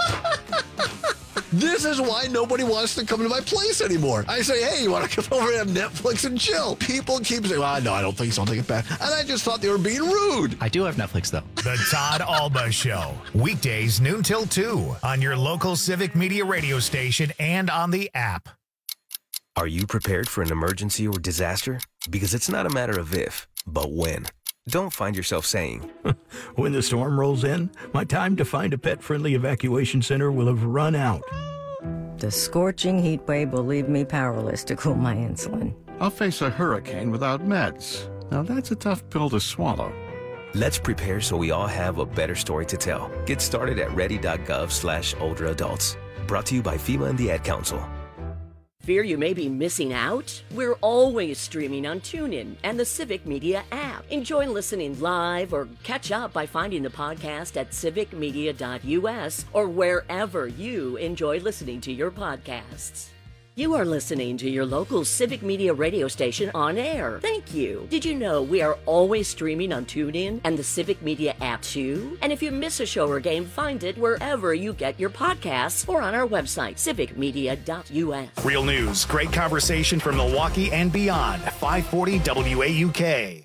This is why nobody wants to come to my place anymore. I say, hey, you want to come over and have Netflix and chill? People keep saying, well, no, I don't think so. I'll take it back. And I just thought they were being rude. I do have Netflix, though. The Todd Alba Show. Weekdays noon till two on your local Civic Media radio station and on the app. Are you prepared for an emergency or disaster? Because it's not a matter of if, but when. Don't find yourself saying, when the storm rolls in, my time to find a pet-friendly evacuation center will have run out. The scorching heat wave will leave me powerless to cool my insulin. I'll face a hurricane without meds. Now that's a tough pill to swallow. Let's prepare so we all have a better story to tell. Get started at ready.gov slash older adults. Brought to you by FEMA and the Ad Council. Fear you may be missing out? We're always streaming on TuneIn and the Civic Media app. Enjoy listening live or catch up by finding the podcast at civic media dot u s or wherever you enjoy listening to your podcasts. You are listening to your local Civic Media radio station on air. Thank you. Did you know we are always streaming on TuneIn and the Civic Media app too? And if you miss a show or game, find it wherever you get your podcasts or on our website, civic media dot u s. Real news, great conversation from Milwaukee and beyond. five forty W A U K.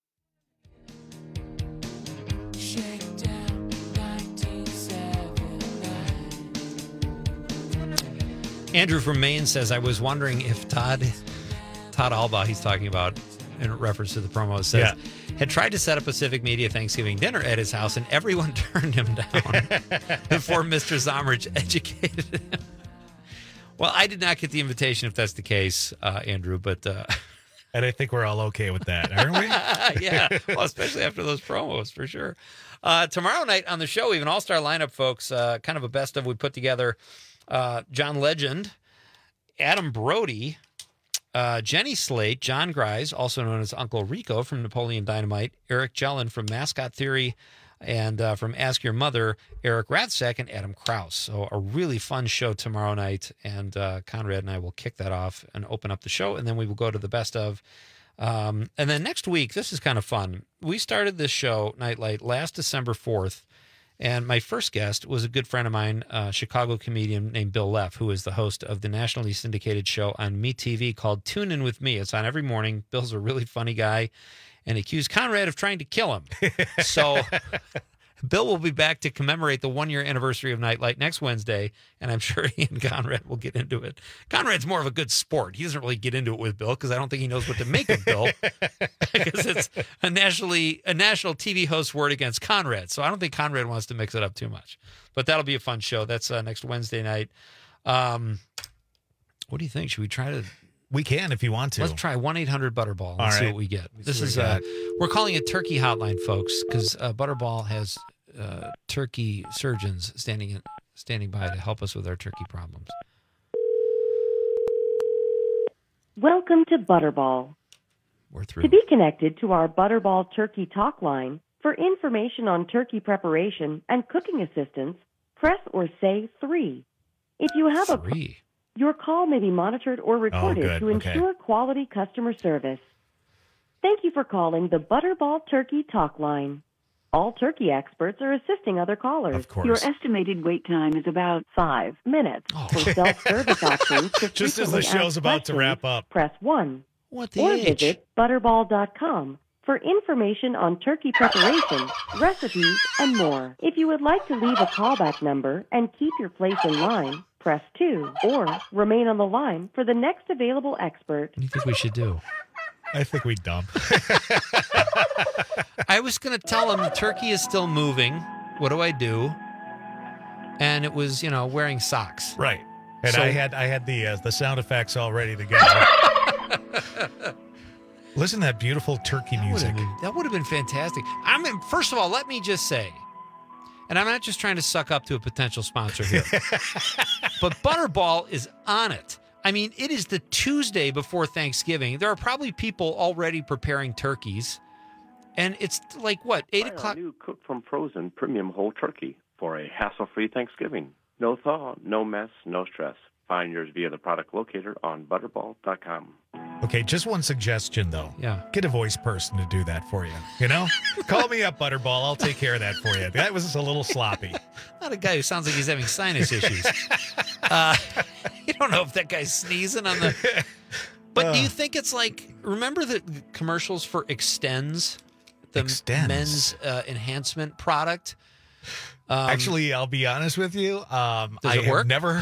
Andrew from Maine says, I was wondering if Todd, Todd Alba, he's talking about in reference to the promo, says, yeah. had tried to set up a Civic Media Thanksgiving dinner at his house and everyone turned him down before Mister Zommerich educated him. Well, I did not get the invitation if that's the case, uh, Andrew, but... Uh, and I think we're all okay with that, aren't we? Yeah, well, especially after those promos, for sure. Uh, tomorrow night on the show, we have an all-star lineup, folks, uh, kind of a best of we put together. Uh, John Legend, Adam Brody, uh, Jenny Slate, John Grise, also known as Uncle Rico from Napoleon Dynamite, Eric Jellin from Mascot Theory, and uh, from Ask Your Mother, Eric Ratzak and Adam Krause. So a really fun show tomorrow night, and uh, Conrad and I will kick that off and open up the show, and then we will go to the best of. Um, and then next week, this is kind of fun. We started this show, Nightlight, last December fourth. And my first guest was a good friend of mine, a Chicago comedian named Bill Leff, who is the host of the nationally syndicated show on MeTV called Tune In With Me. It's on every morning. Bill's a really funny guy and accused Conrad of trying to kill him. So Bill will be back to commemorate the one-year anniversary of Nightlight next Wednesday, and I'm sure he and Conrad will get into it. Conrad's more of a good sport. He doesn't really get into it with Bill because I don't think he knows what to make of Bill because it's a nationally a national T V host word against Conrad. So I don't think Conrad wants to mix it up too much. But that'll be a fun show. That's uh, next Wednesday night. Um, what do you think? Should we try to... We can if you want to. Let's try one eight hundred Butterball and All see right. what we get. Let's This see is what we uh, got. we're calling it Turkey Hotline, folks, because uh, Butterball has uh, turkey surgeons standing in, standing by to help us with our turkey problems. Welcome to Butterball. We're through. To be connected to our Butterball Turkey Talk line, for information on turkey preparation and cooking assistance, press or say three. If you have a three. Your call may be monitored or recorded good. to Okay. ensure quality customer service. Thank you for calling the Butterball Turkey Talk Line. All turkey experts are assisting other callers. Of course. Your estimated wait time is about five minutes. For self-service options, to Just as the frequently show's asked about to questions, wrap up. press one. What the Or H? visit butterball dot com for information on turkey preparation, recipes, and more. If you would like to leave a callback number and keep your place in line, press two, or remain on the line for the next available expert. What do you think we should do? I think we dump. I was going to tell him the turkey is still moving. What do I do? And it was, you know, wearing socks. Right. And So- I had I had the uh, the sound effects all ready to go. Listen to that beautiful turkey That would music. have been, that would have been fantastic. I mean, first of all, let me just say, and I'm not just trying to suck up to a potential sponsor here, but Butterball is on it. I mean, it is the Tuesday before Thanksgiving. There are probably people already preparing turkeys, and it's like what eight Try our o'clock. new cooked from frozen premium whole turkey for a hassle-free Thanksgiving. No thaw, no mess, no stress. Find yours via the product locator on butterball dot com. Okay, just one suggestion though. Yeah. Get a voice person to do that for you. You know? Call me up, Butterball. I'll take care of that for you. That was a little sloppy. Not a guy who sounds like he's having sinus issues. Uh, you don't know if that guy's sneezing on the. But do you think it's like? Remember the commercials for Extends, the Extends. men's uh, enhancement product? Um, Actually, I'll be honest with you. Um, Does I it have work? never.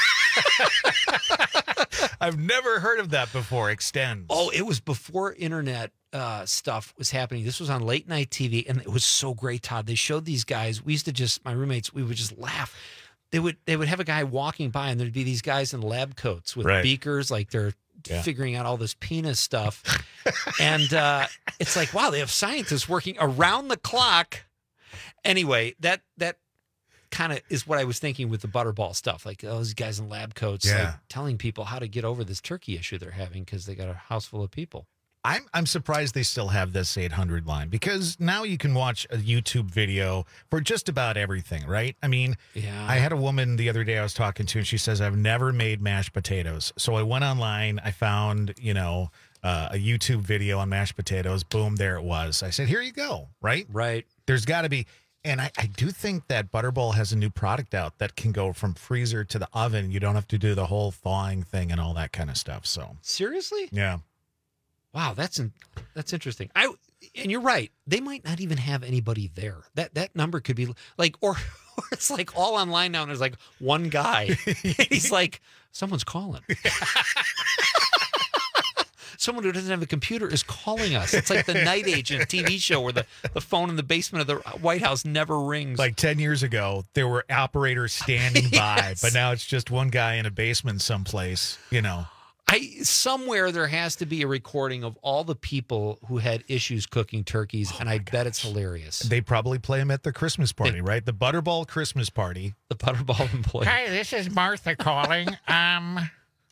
I've never heard of that before. Extends. Oh, it was before internet uh, stuff was happening. This was on late night T V, and it was so great, Todd. They showed these guys. We used to just, my roommates, we would just laugh. They would they would have a guy walking by, and there'd be these guys in lab coats with Right. beakers, like they're Yeah. figuring out all this penis stuff. And uh, it's like, wow, they have scientists working around the clock. Anyway, that that kind of is what I was thinking with the Butterball stuff. Like those guys in lab coats, Yeah. like telling people how to get over this turkey issue they're having because they got a house full of people. I'm I'm surprised they still have this eight hundred line, because now you can watch a YouTube video for just about everything, right? I mean, Yeah. I had a woman the other day I was talking to, and she says, I've never made mashed potatoes. So I went online, I found, you know, uh, a YouTube video on mashed potatoes. Boom, there it was. I said, here you go, right? Right. There's got to be. And I, I do think that Butterball has a new product out that can go from freezer to the oven. You don't have to do the whole thawing thing and all that kind of stuff. So, Seriously? yeah. Wow, that's in, that's interesting. I and you're right. They might not even have anybody there. That that number could be like, or, or it's like all online now, and there's like one guy. He's like, someone's calling. Someone who doesn't have a computer is calling us. It's like the Night Agent T V show where the, the phone in the basement of the White House never rings. Like ten years ago, there were operators standing by, Yes. but now it's just one guy in a basement someplace, you know. I somewhere there has to be a recording of all the people who had issues cooking turkeys, and I bet it's hilarious. They probably play them at the Christmas party, right? The Butterball Christmas party. The Butterball employee. Hi, this is Martha calling. Um,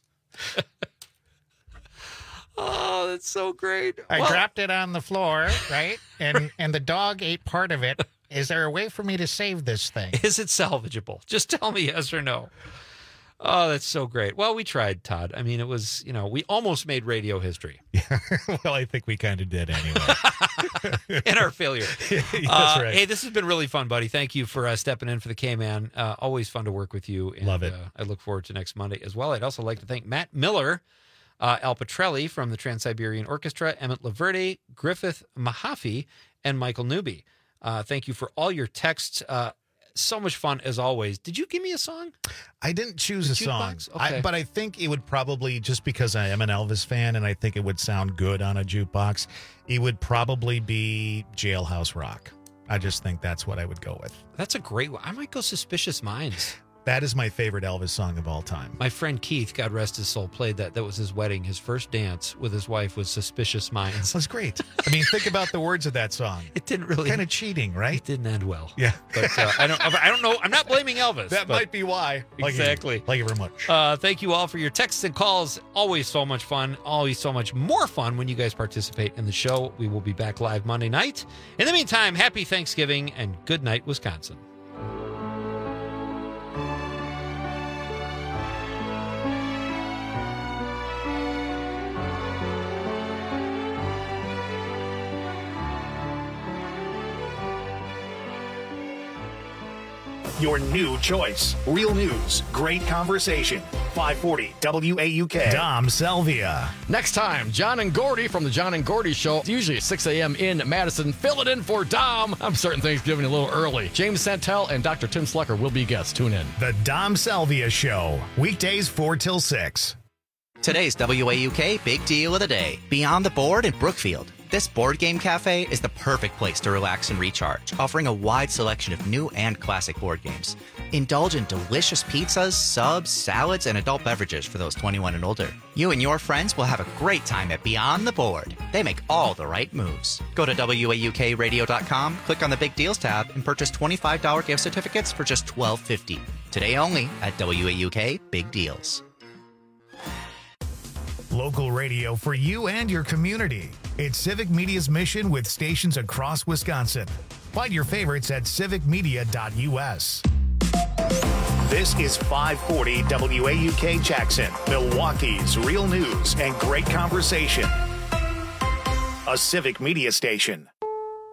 Oh, that's so great. I Well, dropped it on the floor, right? And and the dog ate part of it. Is there a way for me to save this thing? Is it salvageable? Just tell me yes or no. Oh, that's so great. Well, we tried, Todd. I mean, it was, you know, we almost made radio history Well, I think we kind of did anyway. in our failure. That's Uh, right. Hey, this has been really fun, buddy. Thank you for uh, stepping in for the K-Man. Uh, always fun to work with you. And, Love it. Uh, I look forward to next Monday as well. I'd also like to thank Matt Miller, uh, Al Petrelli from the Trans-Siberian Orchestra, Emmett Laverde, Griffith Mahaffey, and Michael Newby. Uh, thank you for all your texts. Uh, so much fun as always. Did you give me a song? I didn't choose The a song, jukebox? I, Okay. but I think it would probably, just because I am an Elvis fan and I think it would sound good on a jukebox, it would probably be Jailhouse Rock. I just think that's what I would go with. That's a great one. I might go Suspicious Minds. That is my favorite Elvis song of all time. My friend Keith, God rest his soul, played that. That was his wedding. His first dance with his wife was Suspicious Minds. That's great. I mean, think about the words of that song. It didn't really kind of cheating, right? It didn't end well. Yeah, but uh, I don't. I don't know. I'm not blaming Elvis. that but- might be why. Like you- Exactly. Like you very much. Uh, thank you all for your texts and calls. Always so much fun. Always so much more fun when you guys participate in the show. We will be back live Monday night. In the meantime, happy Thanksgiving and good night, Wisconsin. Your new choice. Real news, great conversation. five forty W A U K. Dom Salvia. Next time, John and Gordy from the John and Gordy Show. It's usually at six a.m. in Madison. Fill it in for Dom. I'm starting Thanksgiving a little early. James Santel and Doctor Tim Slucker will be guests. Tune in. The Dom Salvia Show. Weekdays four till six. Today's W A U K Big Deal of the Day. Beyond the Board in Brookfield. This board game cafe is the perfect place to relax and recharge, offering a wide selection of new and classic board games. Indulge in delicious pizzas, subs, salads, and adult beverages for those twenty-one and older. You and your friends will have a great time at Beyond the Board. They make all the right moves. Go to W A U K radio dot com, click on the Big Deals tab, and purchase twenty-five dollars gift certificates for just twelve fifty. Today only at W A U K Big Deals. Local radio for you and your community. It's Civic Media's mission with stations across Wisconsin. Find your favorites at civic media dot U S. This is five forty W A U K Jackson, Milwaukee's real news and great conversation. A Civic Media station.